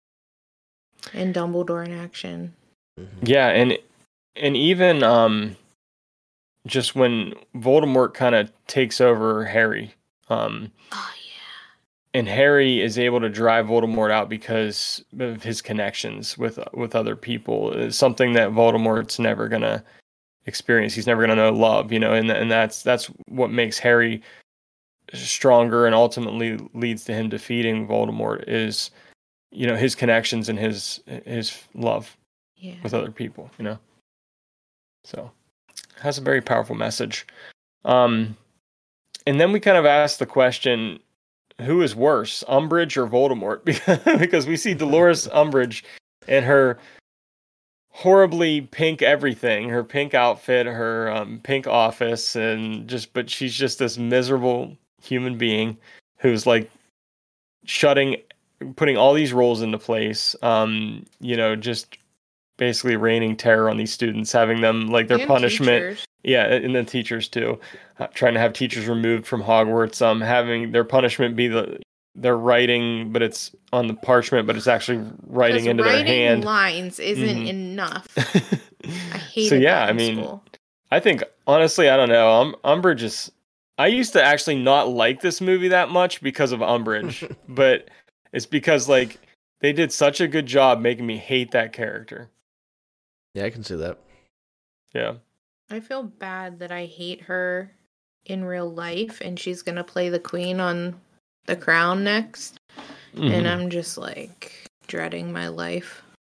and Dumbledore in action. Mm-hmm. Yeah, and and even um. just when Voldemort kind of takes over Harry. Um, oh, yeah. And Harry is able to drive Voldemort out because of his connections with with other people. It's something that Voldemort's never going to experience. He's never going to know love, you know, and and that's that's what makes Harry stronger and ultimately leads to him defeating Voldemort is, you know, his connections and his his love yeah. with other people, you know. So has a very powerful message. Um, and then we kind of asked the question, who is worse, Umbridge or Voldemort? Because we see Dolores Umbridge in her horribly pink everything, her pink outfit, her um, pink office, and just, but she's just this miserable human being who's like shutting, putting all these rules into place, um, you know, just basically raining terror on these students, having them like their and punishment. Teachers. Yeah, and then teachers too, uh, trying to have teachers removed from Hogwarts, um, having their punishment be the they're writing, but it's on the parchment, but it's actually writing into writing their hand. Lines isn't mm-hmm. enough. I hate so it. Yeah, I mean, school. I think honestly, I don't know. Um, Umbridge is. I used to actually not like this movie that much because of Umbridge, but it's because like they did such a good job making me hate that character. Yeah, I can see that. Yeah. I feel bad that I hate her in real life, and she's going to play the queen on The Crown next. Mm-hmm. And I'm just like dreading my life.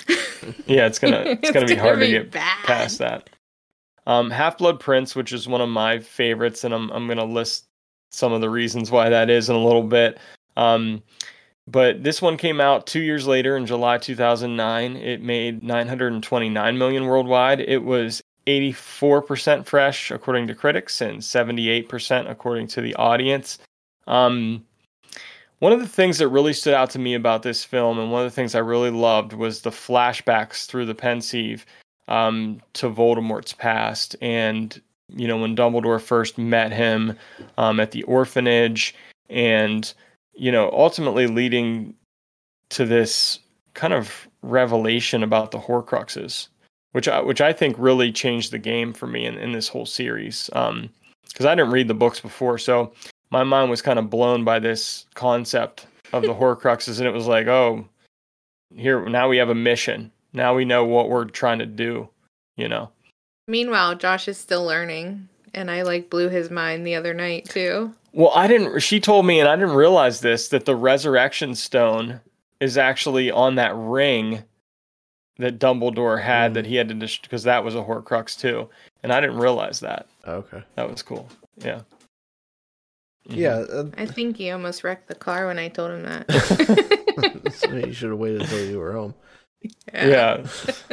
Yeah, it's gonna it's, It's gonna be gonna hard be to get bad. past that. Um, Half-Blood Prince, which is one of my favorites, and I'm I'm gonna list some of the reasons why that is in a little bit. Um, but this one came out two years later in July two thousand nine. It made nine hundred twenty-nine million worldwide. It was eighty-four percent fresh according to critics and seventy-eight percent according to the audience. Um, one of the things that really stood out to me about this film, and one of the things I really loved, was the flashbacks through the Pensieve um, to Voldemort's past. And, you know, when Dumbledore first met him um, at the orphanage, and, you know, ultimately leading to this kind of revelation about the Horcruxes, which I, which I think really changed the game for me in, in this whole series. Um, because I didn't read the books before, so my mind was kind of blown by this concept of the Horcruxes, and it was like, oh, here, now we have a mission. Now we know what we're trying to do, you know? Meanwhile, Josh is still learning, and I like blew his mind the other night too. Well, I didn't, she told me, and I didn't realize this, that the Resurrection Stone is actually on that ring that Dumbledore had mm. that he had to, dis- because that was a Horcrux too. And I didn't realize that. Okay. That was cool. Yeah. Mm-hmm. Yeah. Uh, I think he almost wrecked the car when I told him that. So you should have waited until you were home. Yeah. Yeah.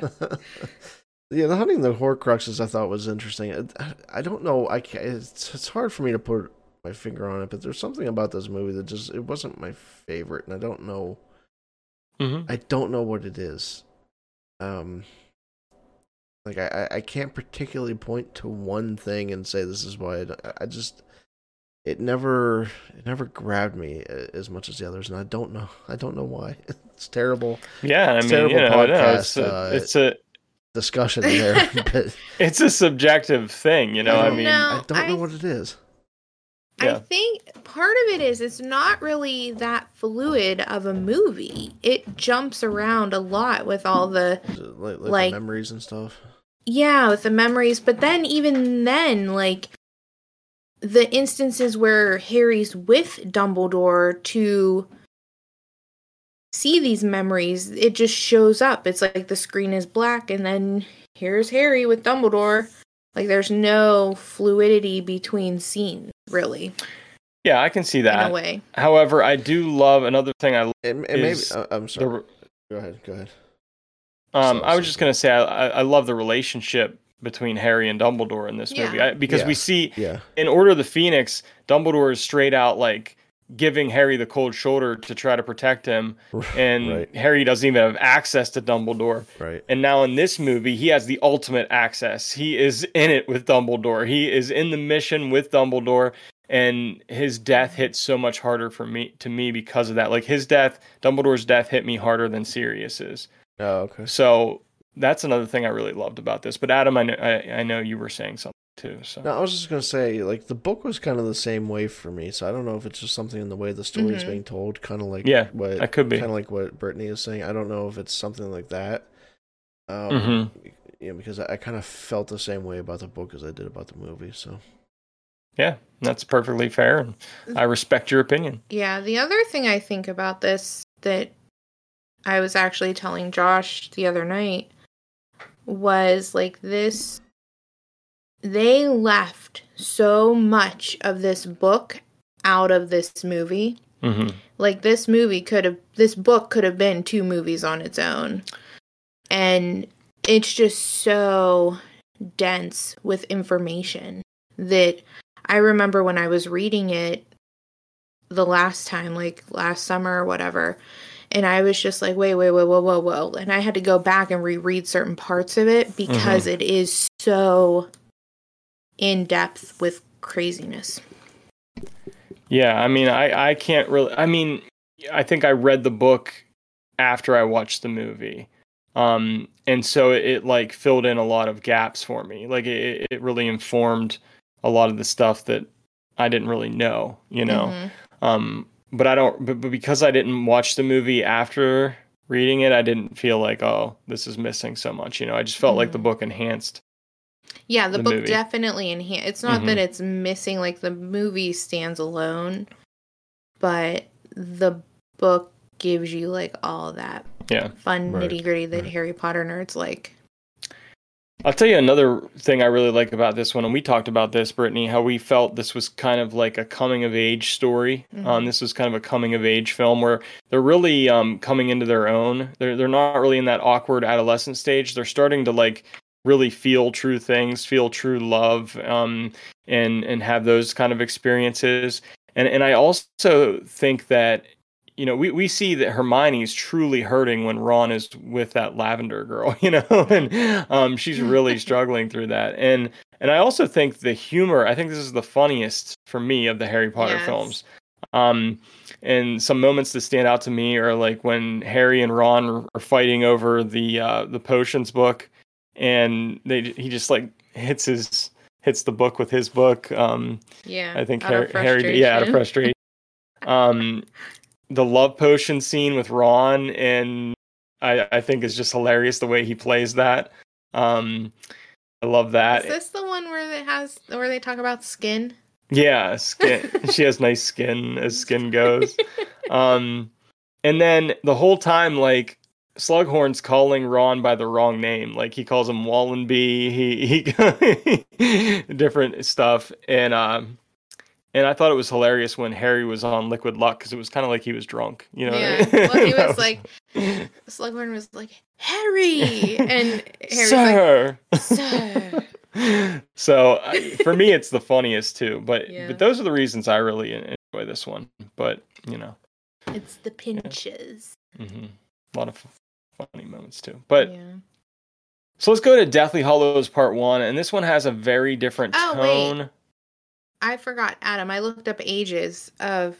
Yeah, the hunting the Horcruxes I thought was interesting. I, I don't know. I can't, it's it's hard for me to put my finger on it, but there's something about this movie that just, it wasn't my favorite, and I don't know. Mm-hmm. I don't know what it is. Um, like I, I can't particularly point to one thing and say this is why. I, I just, it never, it never grabbed me as much as the others, and I don't know. I don't know why. It's terrible. Yeah, I it's mean, terrible you know, podcast. it's a, uh, it's a discussion there. But it's a subjective thing, you know. I, I mean, no, I don't know I, what it is. Yeah. I think part of it is it's not really that fluid of a movie. It jumps around a lot with all the Like, like, like the memories and stuff. Yeah, with the memories, but then even then, like the instances where Harry's with Dumbledore to see these memories, it just shows up. It's like the screen is black and then here's Harry with Dumbledore. Like there's no fluidity between scenes, really. Yeah, I can see that. In a way. However, I do love another thing I love And, and maybe is uh, I'm sorry. the, go ahead. Go ahead. Um, So- I was just gonna say I, I love the relationship between Harry and Dumbledore in this Yeah. movie I, because Yeah. we see Yeah. in Order of the Phoenix, Dumbledore is straight out like giving Harry the cold shoulder to try to protect him, and Right. Harry doesn't even have access to Dumbledore. Right. And now in this movie, he has the ultimate access. He is in it with Dumbledore. He is in the mission with Dumbledore, and his death hit so much harder for me to me because of that. Like his death, Dumbledore's death hit me harder than Sirius's. Oh, okay. So that's another thing I really loved about this. But Adam, I know, I, I know you were saying something too. So No, I was just gonna say, like, the book was kind of the same way for me. So I don't know if it's just something in the way the story is Mhm. being told, kind of like Yeah, what that could be. kind of like what Brittany is saying. I don't know if it's something like that. Um, Mhm. Yeah, because I, I kind of felt the same way about the book as I did about the movie. So yeah, that's perfectly fair, and I respect your opinion. Yeah, the other thing I think about this that I was actually telling Josh the other night was like this, they left so much of this book out of this movie. Mm-hmm. Like this movie could have, this book could have been two movies on its own. And it's just so dense with information that I remember when I was reading it the last time, like last summer or whatever, and I was just like, wait, wait, wait, whoa, whoa, whoa. And I had to go back and reread certain parts of it because Mhm. it is so in depth with craziness. Yeah, I mean, I, I can't really. I mean, I think I read the book after I watched the movie, um, and so it, it like filled in a lot of gaps for me. Like it, it really informed a lot of the stuff that I didn't really know, you know. Mhm. Um, but I don't. But, but because I didn't watch the movie after reading it, I didn't feel like, oh, this is missing so much. You know, I just felt like the book enhanced. Yeah, the, The book movie. definitely enhanced. It's not that Mhm. it's missing, like the movie stands alone, but the book gives you like all that yeah, fun Right. nitty gritty that Right. Harry Potter nerds like. I'll tell you another thing I really like about this one, and we talked about this, Brittany, how we felt this was kind of like a coming of age story. Mhm. Um, this was kind of a coming of age film where they're really um, coming into their own. They're they're not really in that awkward adolescent stage. They're starting to like really feel true things, feel true love, um, and and have those kind of experiences. And and I also think that, you know, we, we see that Hermione is truly hurting when Ron is with that Lavender girl, you know, and um, she's really struggling through that. And and I also think the humor, I think this is the funniest for me of the Harry Potter Yes. films. Um, and some moments that stand out to me are like when Harry and Ron are fighting over the uh, the potions book, and they he just like hits his hits the book with his book. Um, Yeah. I think out Harry, of Harry, yeah, out of frustration. frustration. um, the love potion scene with Ron, and I, I think is just hilarious the way he plays that. Um, I love that. Is this the one where it has where they talk about skin? Yeah, skin. She has nice skin as skin goes. Um, and then the whole time, like Slughorn's calling Ron by the wrong name. Like he calls him Wallenby. He he different stuff, and um. And I thought it was hilarious when Harry was on Liquid Luck because it was kind of like he was drunk, you know. Yeah. What I mean? Well, he That was like, Slughorn was like, Harry, and Harry's Sir. like, Sir. So I- for me, it's the funniest too. But Yeah. but those are the reasons I really enjoy this one. But you know, It's the pinches. hmm a lot of funny moments too. But Yeah. so let's go to Deathly Hallows Part One, and this one has a very different Oh, wait. tone. I forgot, Adam. I looked up ages of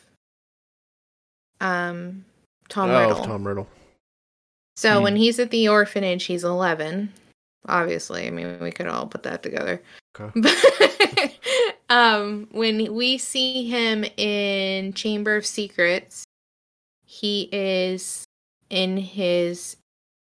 um Tom oh, Riddle. Tom Riddle. So Hmm. when he's at the orphanage, he's eleven. Obviously, I mean, we could all put that together. Okay. um, when we see him in Chamber of Secrets, he is in his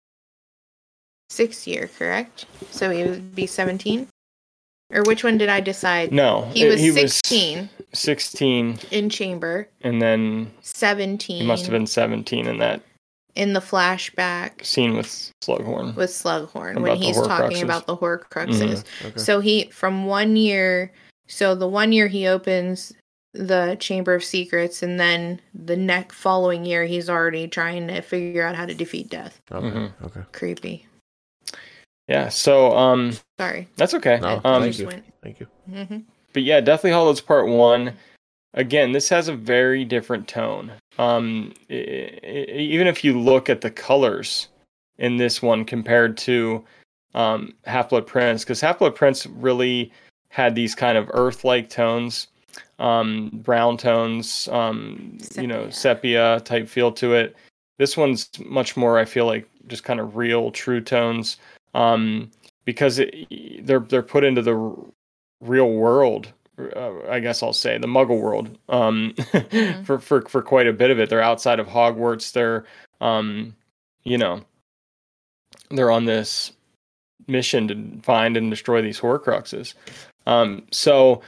sixth year, correct? So he would be seventeen? Or which one did I decide? No, He was he was sixteen sixteen, in Chamber, and then seventeen he must have been seventeen in that in the flashback scene with Slughorn. with Slughorn About when the he's talking Horcruxes. about the Horcruxes. Okay. So he, from one year, so the one year he opens the Chamber of Secrets, and then the next following year he's already trying to figure out how to defeat death. Okay. Mhm. Okay. Creepy. Yeah, so um, Sorry. that's okay. No, um, thank you. Went. Thank you. Mm-hmm. But yeah, Deathly Hallows Part One. Again, this has a very different tone. Um, i- i- even if you look at the colors in this one compared to um, Half-Blood Prince, because Half-Blood Prince really had these kind of earth-like tones, um, brown tones, um, you know, sepia type feel to it. This one's much more, I feel like, just kind of real, true tones, um, because it, they're they're put into the r- real world. Uh, I guess I'll say the Muggle world, um, Mhm. for, for for quite a bit of it. They're outside of Hogwarts. They're, um, you know, they're on this mission to find and destroy these Horcruxes. Um, so,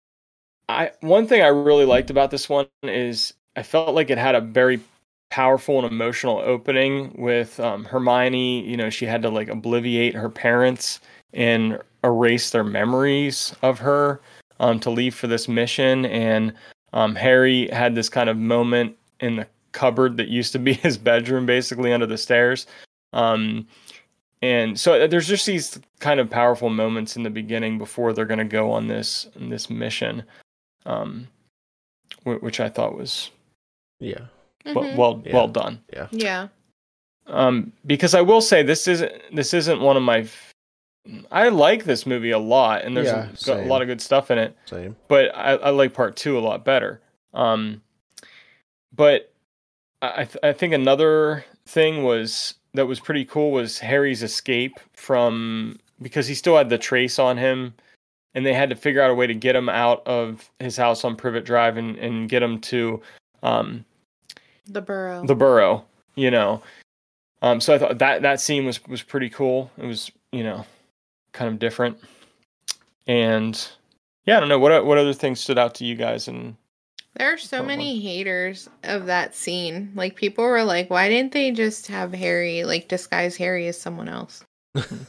I one thing I really liked about this one is I felt like it had a very powerful and emotional opening with um, Hermione. You know, she had to like obliviate her parents and erase their memories of her um, to leave for this mission. And um, Harry had this kind of moment in the cupboard that used to be his bedroom, basically under the stairs. Um, and so there's just these kind of powerful moments in the beginning before they're going to go on this on this mission, um, wh- which I thought was Yeah. well Mhm. well, Yeah. well done. Yeah. Yeah. Um, because I will say this isn't this isn't one of my. f- I like this movie a lot, and there's Yeah, a, got a same. lot of good stuff in it. Same. But I, I like part two a lot better. Um, but I th- I think another thing was that was pretty cool was Harry's escape from because he still had the trace on him, and they had to figure out a way to get him out of his house on Privet Drive and, and get him to um, The Burrow. the Burrow. You know, um, so I thought that that scene was was pretty cool. It was you know kind of different, and yeah, I don't know what what other things stood out to you guys in There are so many haters of that scene. Like, people were like, why didn't they just have Harry, like, disguise Harry as someone else? And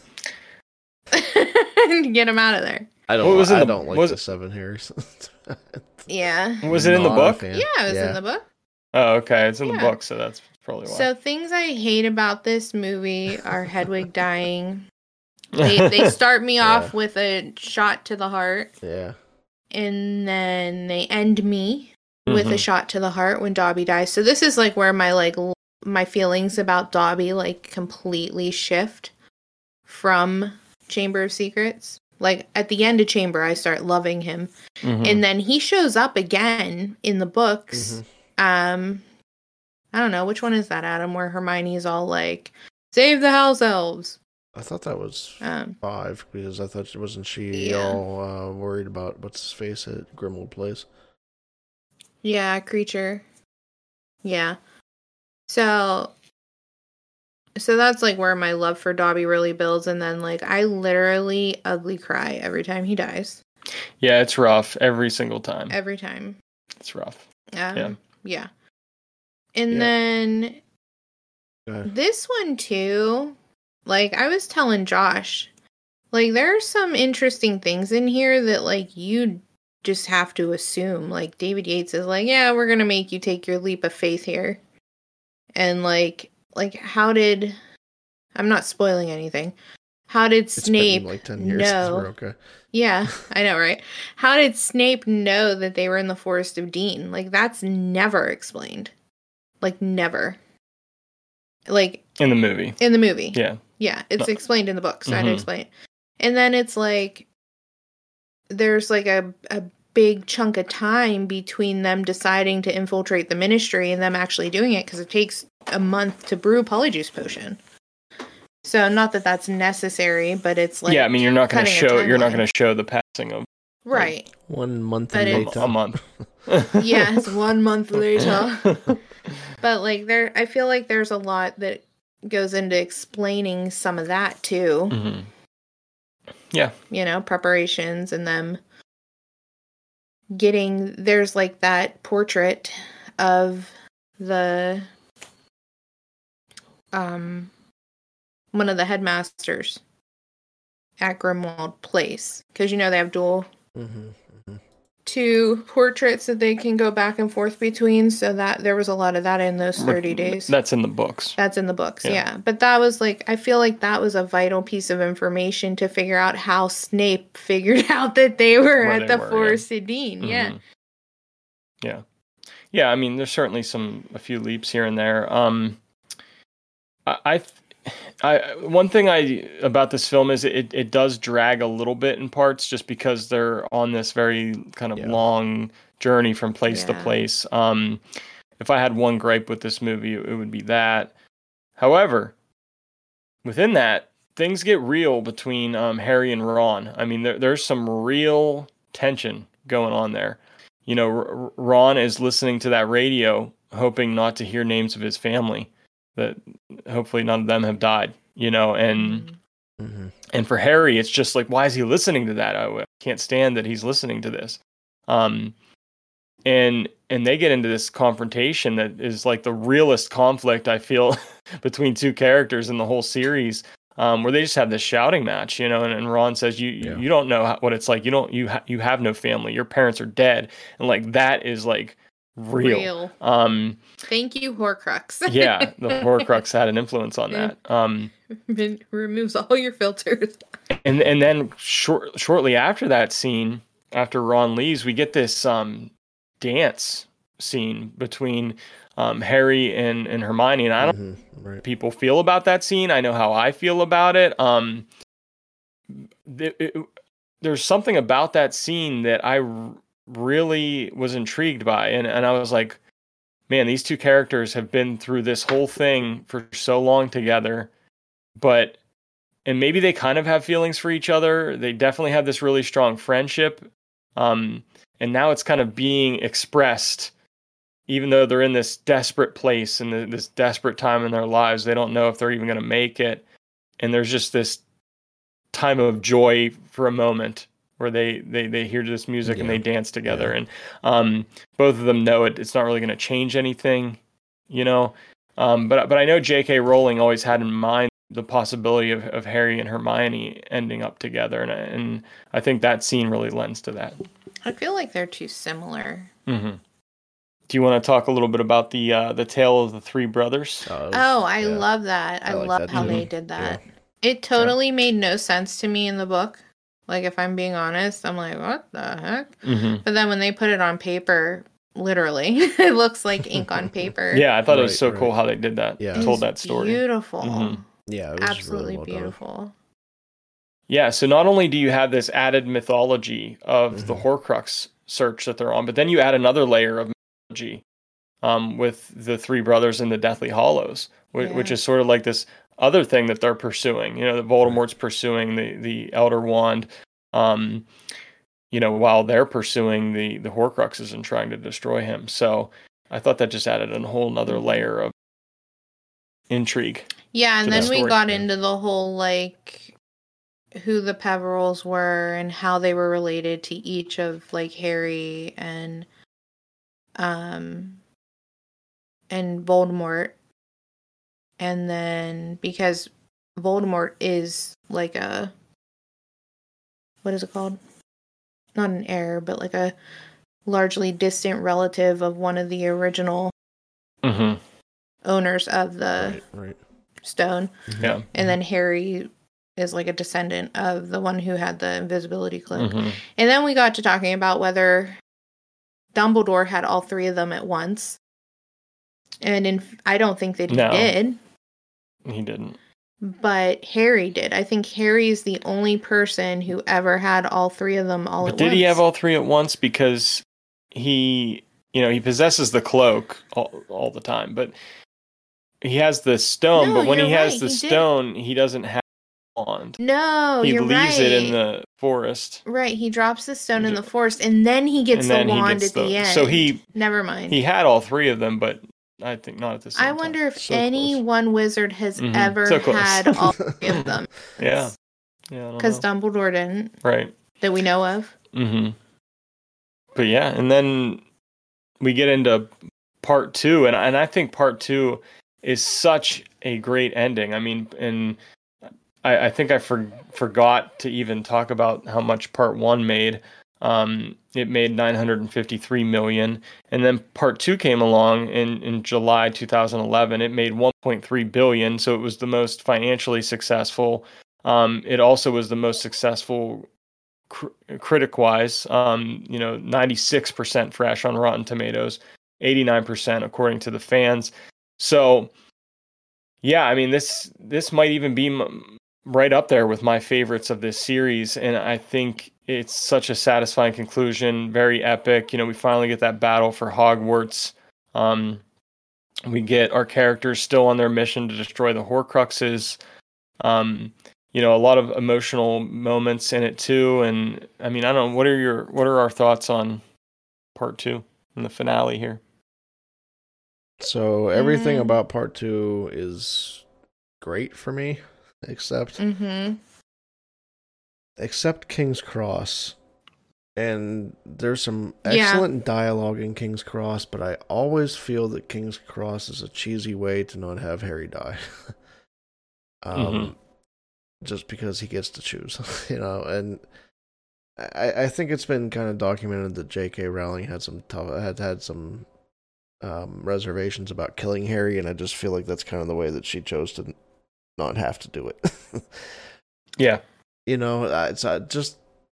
get him out of there. I don't, What was in I the- don't like was the it- seven Harrys. Yeah. Was it in the Not a book? fan. Yeah, it was Yeah. in the book. Oh, okay. It's in Yeah. the book, so that's probably why. So things I hate about this movie are Hedwig dying. They they start me off Yeah. with a shot to the heart, Yeah. and then they end me with a Mhm. shot to the heart when Dobby dies. So this is like where my like l- my feelings about Dobby like completely shift from Chamber of Secrets. Like at the end of Chamber, I start loving him, Mhm. and then he shows up again in the books. Mhm. Um, I don't know which one is that, Adam, where Hermione's all like, "Save the house elves." I thought that was Um, five because I thought wasn't she Yeah. all uh, worried about what's his face at Grimmauld Place? Yeah, creature. Yeah. So so that's like where my love for Dobby really builds, and then like I literally ugly cry every time he dies. Yeah, it's rough every single time. Every time. It's rough. Um, Yeah. yeah. And Yeah. then Go ahead. this one too, like I was telling Josh, like there are some interesting things in here that like you just have to assume. Like David Yates is like, yeah, we're gonna make you take your leap of faith here. And like like how did I'm not spoiling anything. How did It's Snape been like ten years since know? we're okay. Yeah, I know, right? How did Snape know that they were in the Forest of Dean? Like that's never explained. Like never. Like In the movie. in the movie. Yeah. Yeah, it's No. explained in the book, so I had to Mhm. explain it. And then it's like there's like a a big chunk of time between them deciding to infiltrate the Ministry and them actually doing it because it takes a month to brew a Polyjuice potion. So not that that's necessary, but it's like yeah, I mean, you're not going to cutting a show you're not timeline. going to show the passing of right. One month But and it's- a, a month. Yeah, it's one month later. But like there, I feel like there's a lot that goes into explaining some of that too. Mhm. Yeah. You know, preparations and them getting. There's like that portrait of the um one of the headmasters at Grimmauld Place because you know they have dual Mm-hmm. two portraits that they can go back and forth between, so that there was a lot of that in those thirty days. That's in the books. That's in the books, Yeah. yeah. But that was like, I feel like that was a vital piece of information to figure out how Snape figured out that they were Where at they the were, yeah. Forest of Dean. Yeah. Mhm. Yeah. Yeah, I mean, there's certainly some a few leaps here and there. Um, I, I, th- I one thing I about this film is it it does drag a little bit in parts just because they're on this very kind of Yeah. long journey from place to Yeah. place. Um, if I had one gripe with this movie, it would be that. However, within that, things get real between um, Harry and Ron. I mean, there, there's some real tension going on there. You know, R- Ron is listening to that radio, hoping not to hear names of his family. That hopefully none of them have died. You know, and Mm-hmm. and for Harry, it's just like, why is he listening to that? I can't stand that he's listening to this. Um, and and they get into this confrontation that is like the realest conflict I feel between two characters in the whole series, um, where they just have this shouting match, you know. And, and Ron says, "You Yeah. you don't know how, what it's like. You don't you ha- you have no family. Your parents are dead." And like that is like real. Real. Um, Thank you, Horcrux. yeah, the Horcrux had an influence on Yeah. that. Um, It removes all your filters. And and then short, shortly after that scene, after Ron leaves, we get this um, dance scene between um, Harry and, and Hermione. And I don't know Mm-hmm. Right. how people feel about that scene. I know how I feel about it. Um, th- it- there's something about that scene that I r- really was intrigued by. And, and I was like, man, these two characters have been through this whole thing for so long together. But and maybe they kind of have feelings for each other. They definitely have this really strong friendship. Um, and now it's kind of being expressed, even though they're in this desperate place and the, this desperate time in their lives. They don't know if they're even going to make it. And there's just this time of joy for a moment where they they, they hear this music Yeah. and they dance together. Yeah. And um, both of them know it. It's not really going to change anything, you know. Um, but but I know J K. Rowling always had in mind the possibility of, of Harry and Hermione ending up together, and and I think that scene really lends to that. I feel like they're too similar. Mm-hmm. Do you want to talk a little bit about the uh, the tale of the three brothers? Uh, Oh, I yeah. love that. I, I like love that how too. they did that. Yeah. It totally made no sense to me in the book. Like, if I'm being honest, I'm like, what the heck? Mm-hmm. But then when they put it on paper, literally, it looks like ink on paper. Yeah, I thought it was Right, so right. cool how they did that. Yeah. Told It's that story. Beautiful. Mhm. Yeah, it was Absolutely really well done. beautiful. Yeah, so not only do you have this added mythology of Mm-hmm. the Horcrux search that they're on, but then you add another layer of mythology um, with the three brothers in the Deathly Hollows, which, Yeah. which is sort of like this other thing that they're pursuing. You know, that Voldemort's pursuing the, the Elder Wand, um, you know, while they're pursuing the, the Horcruxes and trying to destroy him. So I thought that just added a whole nother layer of intrigue. Yeah, and to then the we story. got into the whole, like, who the Peverills were and how they were related to each of, like, Harry and, um, and Voldemort. And then, because Voldemort is, like, a, what is it called? Not an heir, but, like, a largely distant relative of one of the original Mm-hmm. owners of the Right, right. stone. Yeah. And then Harry is like a descendant of the one who had the invisibility cloak. Mm-hmm. And then we got to talking about whether Dumbledore had all three of them at once. And in, I don't think that he No. did, He didn't. but Harry did. I think Harry is the only person who ever had all three of them all But at did once. he have all three at once? Because he, you know, he possesses the cloak all, all the time, but he has the stone. No, but when he you're has right, the he did. stone, he doesn't have the wand. No, he you're leaves right. it in the forest. Right, he drops the stone in the forest, and then he gets and the then he wand gets at the, the- end. so he- Never mind. He had all three of them, but I think not at the same I time. wonder if So any close. one wizard has Mhm. ever So close. had all three of them. Yeah. Yeah. I don't Because know. Dumbledore didn't, Right. that we know of. Mm-hmm. But yeah, and then we get into part two, and and I think part two is such a great ending. I mean, and I, I think I for, forgot to even talk about how much part one made. Um, it made nine hundred fifty-three million, and then part two came along in, in July two thousand eleven. It made one point three billion, so it was the most financially successful. Um, it also was the most successful cr- critic-wise. Um, you know, ninety-six percent fresh on Rotten Tomatoes, eighty-nine percent according to the fans. So, yeah, I mean, this this might even be m- right up there with my favorites of this series, and I think it's such a satisfying conclusion, very epic. You know, we finally get that battle for Hogwarts. Um, we get our characters still on their mission to destroy the Horcruxes. Um, you know, a lot of emotional moments in it too, and I mean, I don't know, what are your what are our thoughts on part two and the finale here? So everything Mm. about part two is great for me, except Mm-hmm. except King's Cross. And there's some Yeah. excellent dialogue in King's Cross, but I always feel that King's Cross is a cheesy way to not have Harry die. um, Mhm. Just because he gets to choose, you know. And I, I think it's been kind of documented that J K. Rowling had some tough, had had some um, reservations about killing Harry, and I just feel like that's kind of the way that she chose to not have to do it. Yeah. You know, uh, it's uh, just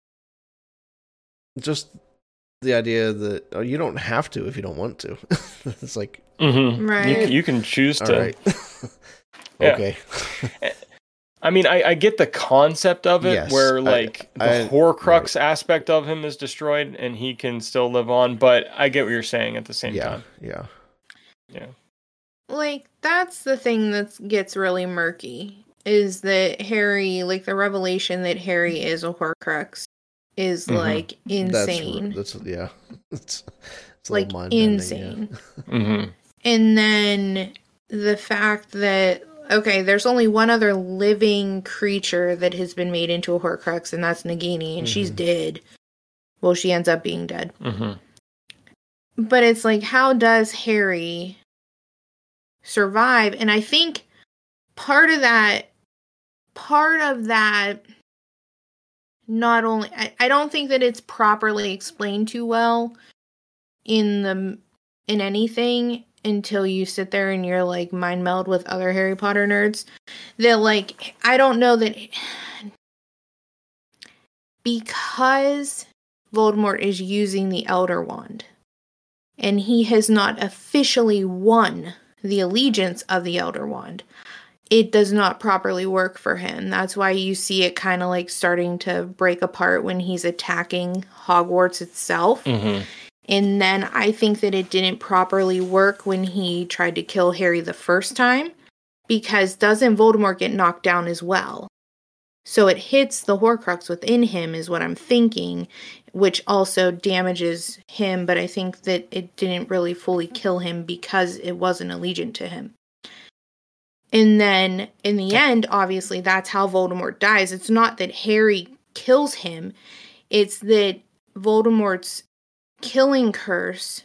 just the idea that oh, you don't have to if you don't want to. It's like, Mm-hmm. Right. You, can- you can choose all to. right, Yeah. okay. I mean, I, I get the concept of it, Yes, where I- like the I- Horcrux aspect of him is destroyed and he can still live on. But I get what you're saying at the same yeah, time. yeah, Yeah. Like, that's the thing that gets really murky, is that Harry, like, the revelation that Harry is a Horcrux is, Mhm. like, insane. That's, that's yeah. It's, it's like, mind-bending, insane. Mm-hmm. And then the fact that, okay, there's only one other living creature that has been made into a Horcrux, and that's Nagini, and mm-hmm. she's dead. Well, she ends up being dead. Mm-hmm. But it's like, how does Harry survive? And I think part of that, part of that, not only, I, I don't think that it's properly explained too well in the in anything until you sit there and you're like mind meld with other Harry Potter nerds. That like, I don't know that because Voldemort is using the Elder Wand and he has not officially won the allegiance of the Elder Wand, it does not properly work for him. That's why you see it kind of like starting to break apart when he's attacking Hogwarts itself. Mm-hmm. And then I think that it didn't properly work when he tried to kill Harry the first time, because doesn't Voldemort get knocked down as well? So it hits the Horcrux within him is what I'm thinking, which also damages him, but I think that it didn't really fully kill him because it wasn't allegiant to him. And then in the end, obviously, that's how Voldemort dies. It's not that Harry kills him, it's that Voldemort's killing curse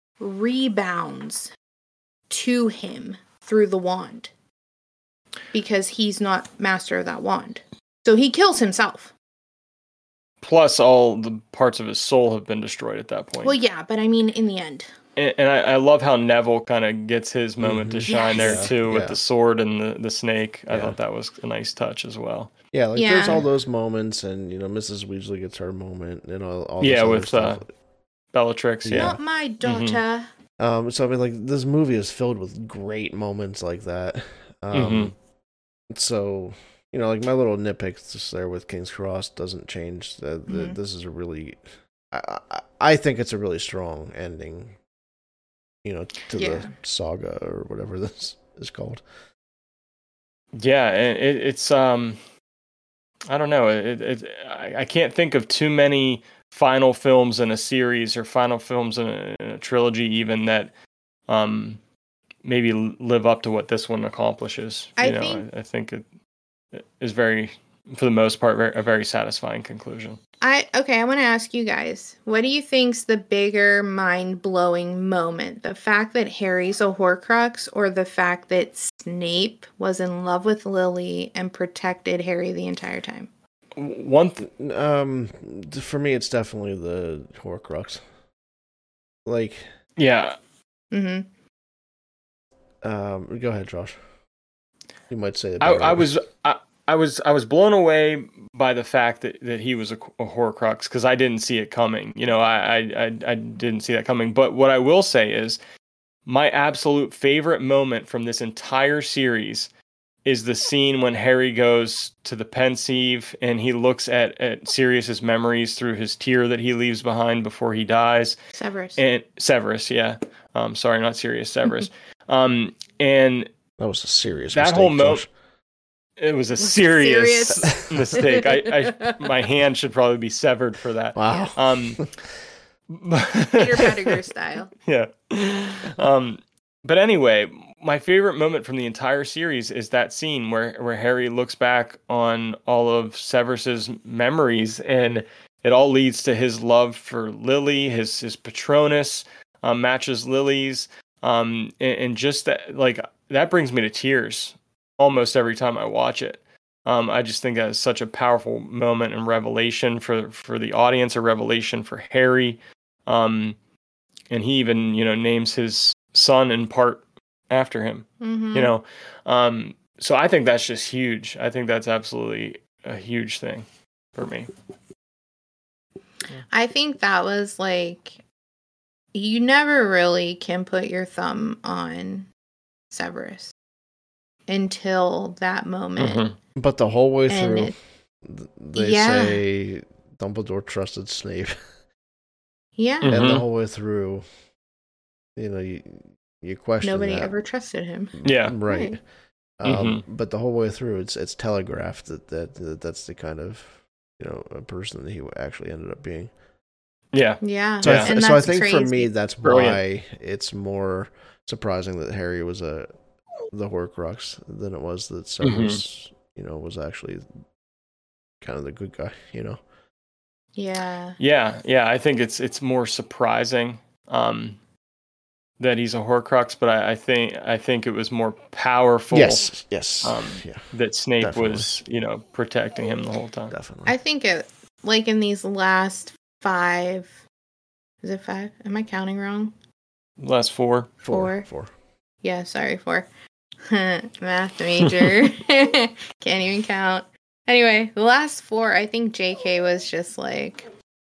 rebounds to him through the wand because he's not master of that wand. So he kills himself. Plus, all the parts of his soul have been destroyed at that point. Well, yeah, but I mean, in the end. And, and I, I love how Neville kind of gets his moment mm-hmm. to shine yes. there, too, yeah. with the sword and the, the snake. I yeah. thought that was a nice touch as well. Yeah, like yeah. there's all those moments, and, you know, Missus Weasley gets her moment, and all, all yeah, this other with stuff. Uh, Bellatrix, yeah. Not my daughter. Mm-hmm. Um, so, I mean, like, this movie is filled with great moments like that. Um, mm-hmm. So, you know, like, my little nitpicks just there with King's Cross doesn't change. The, the, Mm-hmm. This is a really... I, I, I think it's a really strong ending, you know, to yeah. the saga, or whatever this is called. Yeah, and it, it's... um, I don't know. It, it, I, I can't think of too many final films in a series or final films in a, in a trilogy even that um, maybe live up to what this one accomplishes. You I know, think, I, I think it, it is very, for the most part, very, a very satisfying conclusion. I okay, I want to ask you guys, what do you think's the bigger mind-blowing moment? The fact that Harry's a Horcrux, or the fact that Snape was in love with Lily and protected Harry the entire time? One, th- um, for me, it's definitely the Horcrux. Like, yeah. Mm-hmm. Um, go ahead, Josh. You might say it. I, I was, I, I was, I was blown away by the fact that, that he was a, a Horcrux, because I didn't see it coming. You know, I, I, I, I didn't see that coming. But what I will say is, my absolute favorite moment from this entire series is the scene when Harry goes to the Pensieve and he looks at, at Sirius's memories through his tear that he leaves behind before he dies. Severus. And Severus, yeah. Um, sorry, not Sirius, Severus. um, and that was a serious that mistake, whole moment. Josh. It was a serious, serious. mistake. I, I, my hand should probably be severed for that. Wow. Um, Peter Pettigrew style. Yeah. Um, but anyway, my favorite moment from the entire series is that scene where, where Harry looks back on all of Severus's memories, and it all leads to his love for Lily. His his Patronus um, matches Lily's, um, and, and just that, like, that brings me to tears almost every time I watch it. Um, I just think that is such a powerful moment and revelation for for the audience, a revelation for Harry. Um, and he even, you know, names his son in part after him, mm-hmm. you know? Um, so I think that's just huge. I think that's absolutely a huge thing for me. I think that was like, you never really can put your thumb on Severus until that moment. Mm-hmm. But the whole way And through, it- they Yeah. say Dumbledore trusted Snape. Yeah. Mhm. And the whole way through, you know, you you question Nobody that. ever trusted him. Yeah. Right. Right. Um, But the whole way through, it's it's telegraphed that, that that that's the kind of, you know, a person that he actually ended up being. Yeah. Yeah. So, I, Yeah. th- And so I that's think for crazy. me, that's Brilliant. why it's more surprising that Harry was a the Horcrux than it was that Cerberus, mm-hmm. you know, was actually kind of the good guy, you know. Yeah. Yeah, yeah. I think it's it's more surprising um, that he's a Horcrux, but I, I think I think it was more powerful. Yes, yes. Um, yeah. That Snape Definitely. was, you know, protecting him the whole time. Definitely. I think it, like in these last five, is it five? Am I counting wrong? Last four. Four. Four. Yeah, sorry, four. Math major. Can't even count. Anyway, the last four, I think J K was just like,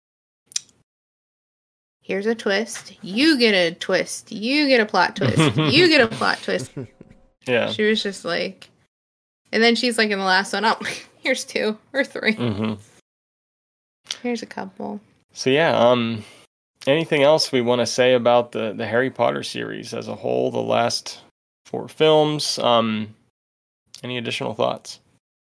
here's a twist. You get a twist. You get a plot twist. You get a plot twist. Yeah. She was just like, and then she's like in the last one, oh, here's two or three. Mm-hmm. Here's a couple. So yeah, um, anything else we want to say about the, the Harry Potter series as a whole, the last four films? Um, any additional thoughts?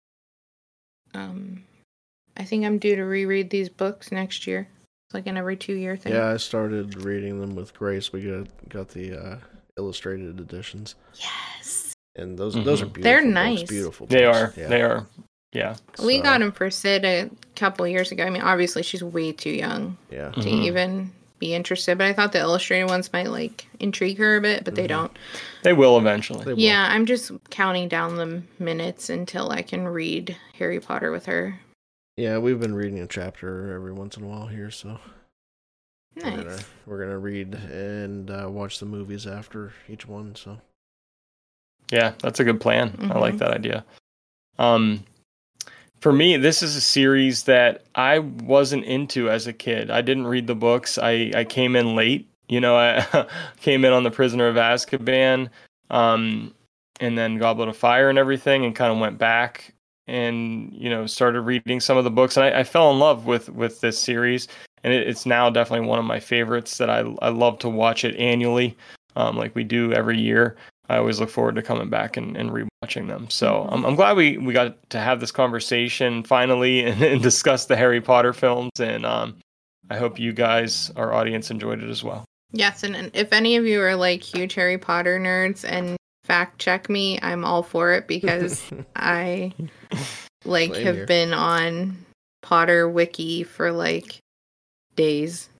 Um, I think I'm due to reread these books next year. It's like an every two year thing. Yeah, I started reading them with Grace. We got got the uh, illustrated editions. Yes. And those mm-hmm. those are beautiful. They're books, nice. Beautiful. They books. are. Yeah. They are. Yeah. We So- got them for Sid a couple years ago. I mean, obviously she's way too young Yeah. to Mhm. even be interested, but I thought the illustrated ones might like intrigue her a bit, but they Mhm. don't. They will eventually. They will. Yeah, I'm just counting down the minutes until I can read Harry Potter with her. Yeah, we've been reading a chapter every once in a while here, so we're Nice. gonna, we're gonna read and uh, watch the movies after each one. So Yeah, that's a good plan. Mm-hmm. I like that idea. Um, for me, this is a series that I wasn't into as a kid. I didn't read the books. I, I came in late. You know, I came in on The Prisoner of Azkaban, um, and then Goblet of Fire and everything, and kind of went back and, you know, started reading some of the books. And I, I fell in love with, with this series, and it, it's now definitely one of my favorites that I, I love to watch it annually, um, like we do every year. I always look forward to coming back and, and rewatching them. So I'm, I'm glad we, we got to have this conversation finally and, and discuss the Harry Potter films. And um, I hope you guys, our audience, enjoyed it as well. Yes, and, and if any of you are like huge Harry Potter nerds and fact check me, I'm all for it because I like Same have here. been on Potter Wiki for like days.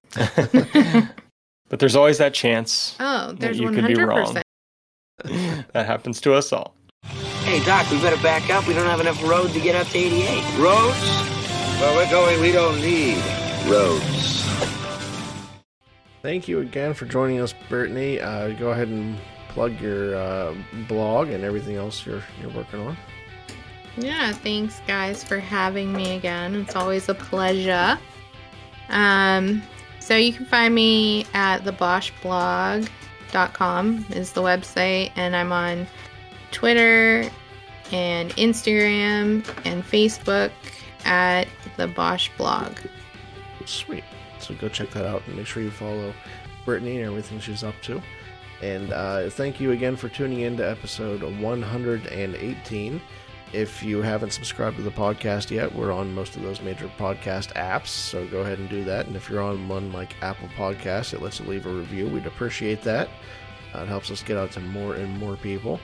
But there's always that chance Oh, that there's you one could be hundred wrong. percent. That happens to us all. Hey, Doc, we better back up. We don't have enough road to get up to eighty-eight. Roads? Where we're going, we don't need roads. thank you again for joining us, Brittany. Uh, go ahead and plug your uh, blog and everything else you're you're working on. Yeah, thanks guys for having me again. It's always a pleasure. Um, so you can find me at the bosch blog dot com is the website, and I'm on Twitter and Instagram and Facebook at the Bosch blog. Sweet. So go check that out and make sure you follow Brittany and everything she's up to. And uh, thank you again for tuning in to episode one hundred eighteen. If you haven't subscribed to the podcast yet, we're on most of those major podcast apps, so go ahead and do that. And if you're on one like Apple Podcasts, it lets you leave a review. We'd appreciate that. Uh, it helps us get out to more and more people.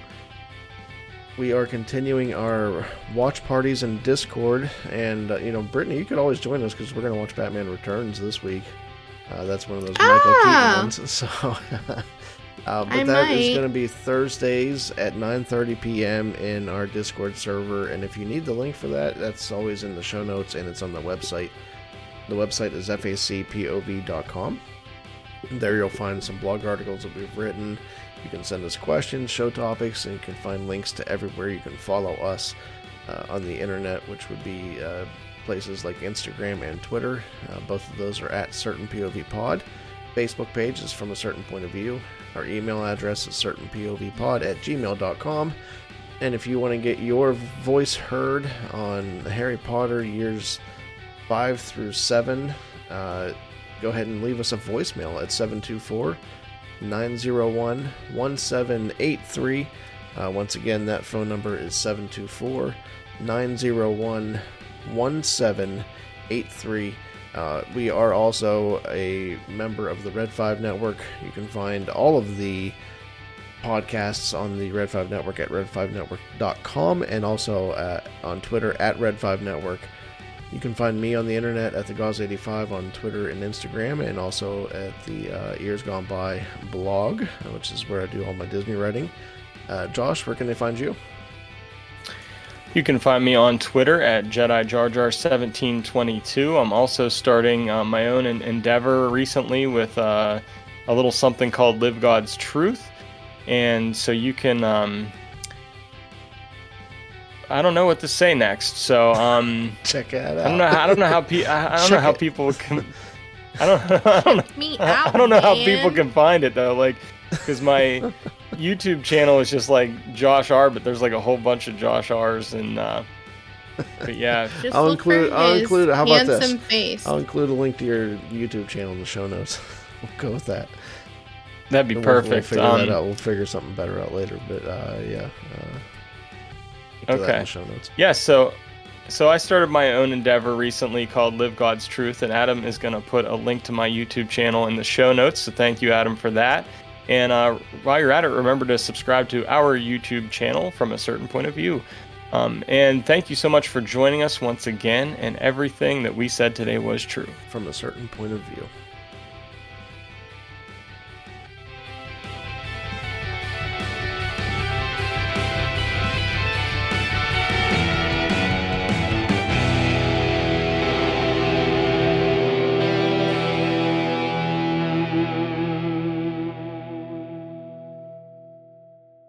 We are continuing our watch parties in Discord, and uh, you know, Brittany, you could always join us because we're going to watch Batman Returns this week. Uh, that's one of those Michael Ah! Keaton ones. So, uh, but I that is might. going to be Thursdays at nine thirty p.m. in our Discord server. And if you need the link for that, that's always in the show notes, and it's on the website. The website is F A C P O V dot com. There you'll find some blog articles that we've written. You can send us questions, show topics, and you can find links to everywhere you can follow us uh, on the internet, which would be uh, places like Instagram and Twitter. Uh, both of those are at Certain P O V Pod. Facebook page is From a Certain Point of View. Our email address is certain p o v pod at gmail dot com. And if you want to get your voice heard on Harry Potter years five through seven, uh, go ahead and leave us a voicemail at seven two four, nine zero one, one seven eight three. Uh, once again, that phone number is seven two four, nine zero one, one seven eight three. Uh, we are also a member of the Red five Network. You can find all of the podcasts on the Red five Network at red five network dot com and also at, on Twitter at red five network. You can find me on the internet at the Gauze eighty-five on Twitter and Instagram, and also at the uh, Years Gone By blog, which is where I do all my Disney writing. Uh, Josh, where can they find you? You can find me on Twitter at Jedi Jar Jar seventeen twenty-two. I'm also starting uh, my own endeavor recently with uh, a little something called Live God's Truth. And so you can, um, I don't know what to say next. So um, check it out. I don't know. How, I don't know how pe- I, I don't know how people can. I don't. I don't know. Me out, I don't know man. how people can find it though. Like, because my YouTube channel is just like Josh R, but there's like a whole bunch of Josh R's, and uh, but yeah. Just I'll look include. for I'll his include. How about this? handsome face. I'll include a link to your YouTube channel in the show notes. We'll go with that. That'd be We'll- perfect. We'll figure um, that out. We'll figure something better out later. But uh, yeah. Uh, we'll put that in Okay. the show notes. Yeah, so so I started my own endeavor recently called Live God's Truth, and Adam is going to put a link to my YouTube channel in the show notes. So thank you, Adam, for that. And uh, while you're at it, remember to subscribe to our YouTube channel From a Certain Point of View. Um, and thank you so much for joining us once again. And everything that we said today was true. From a certain point of view.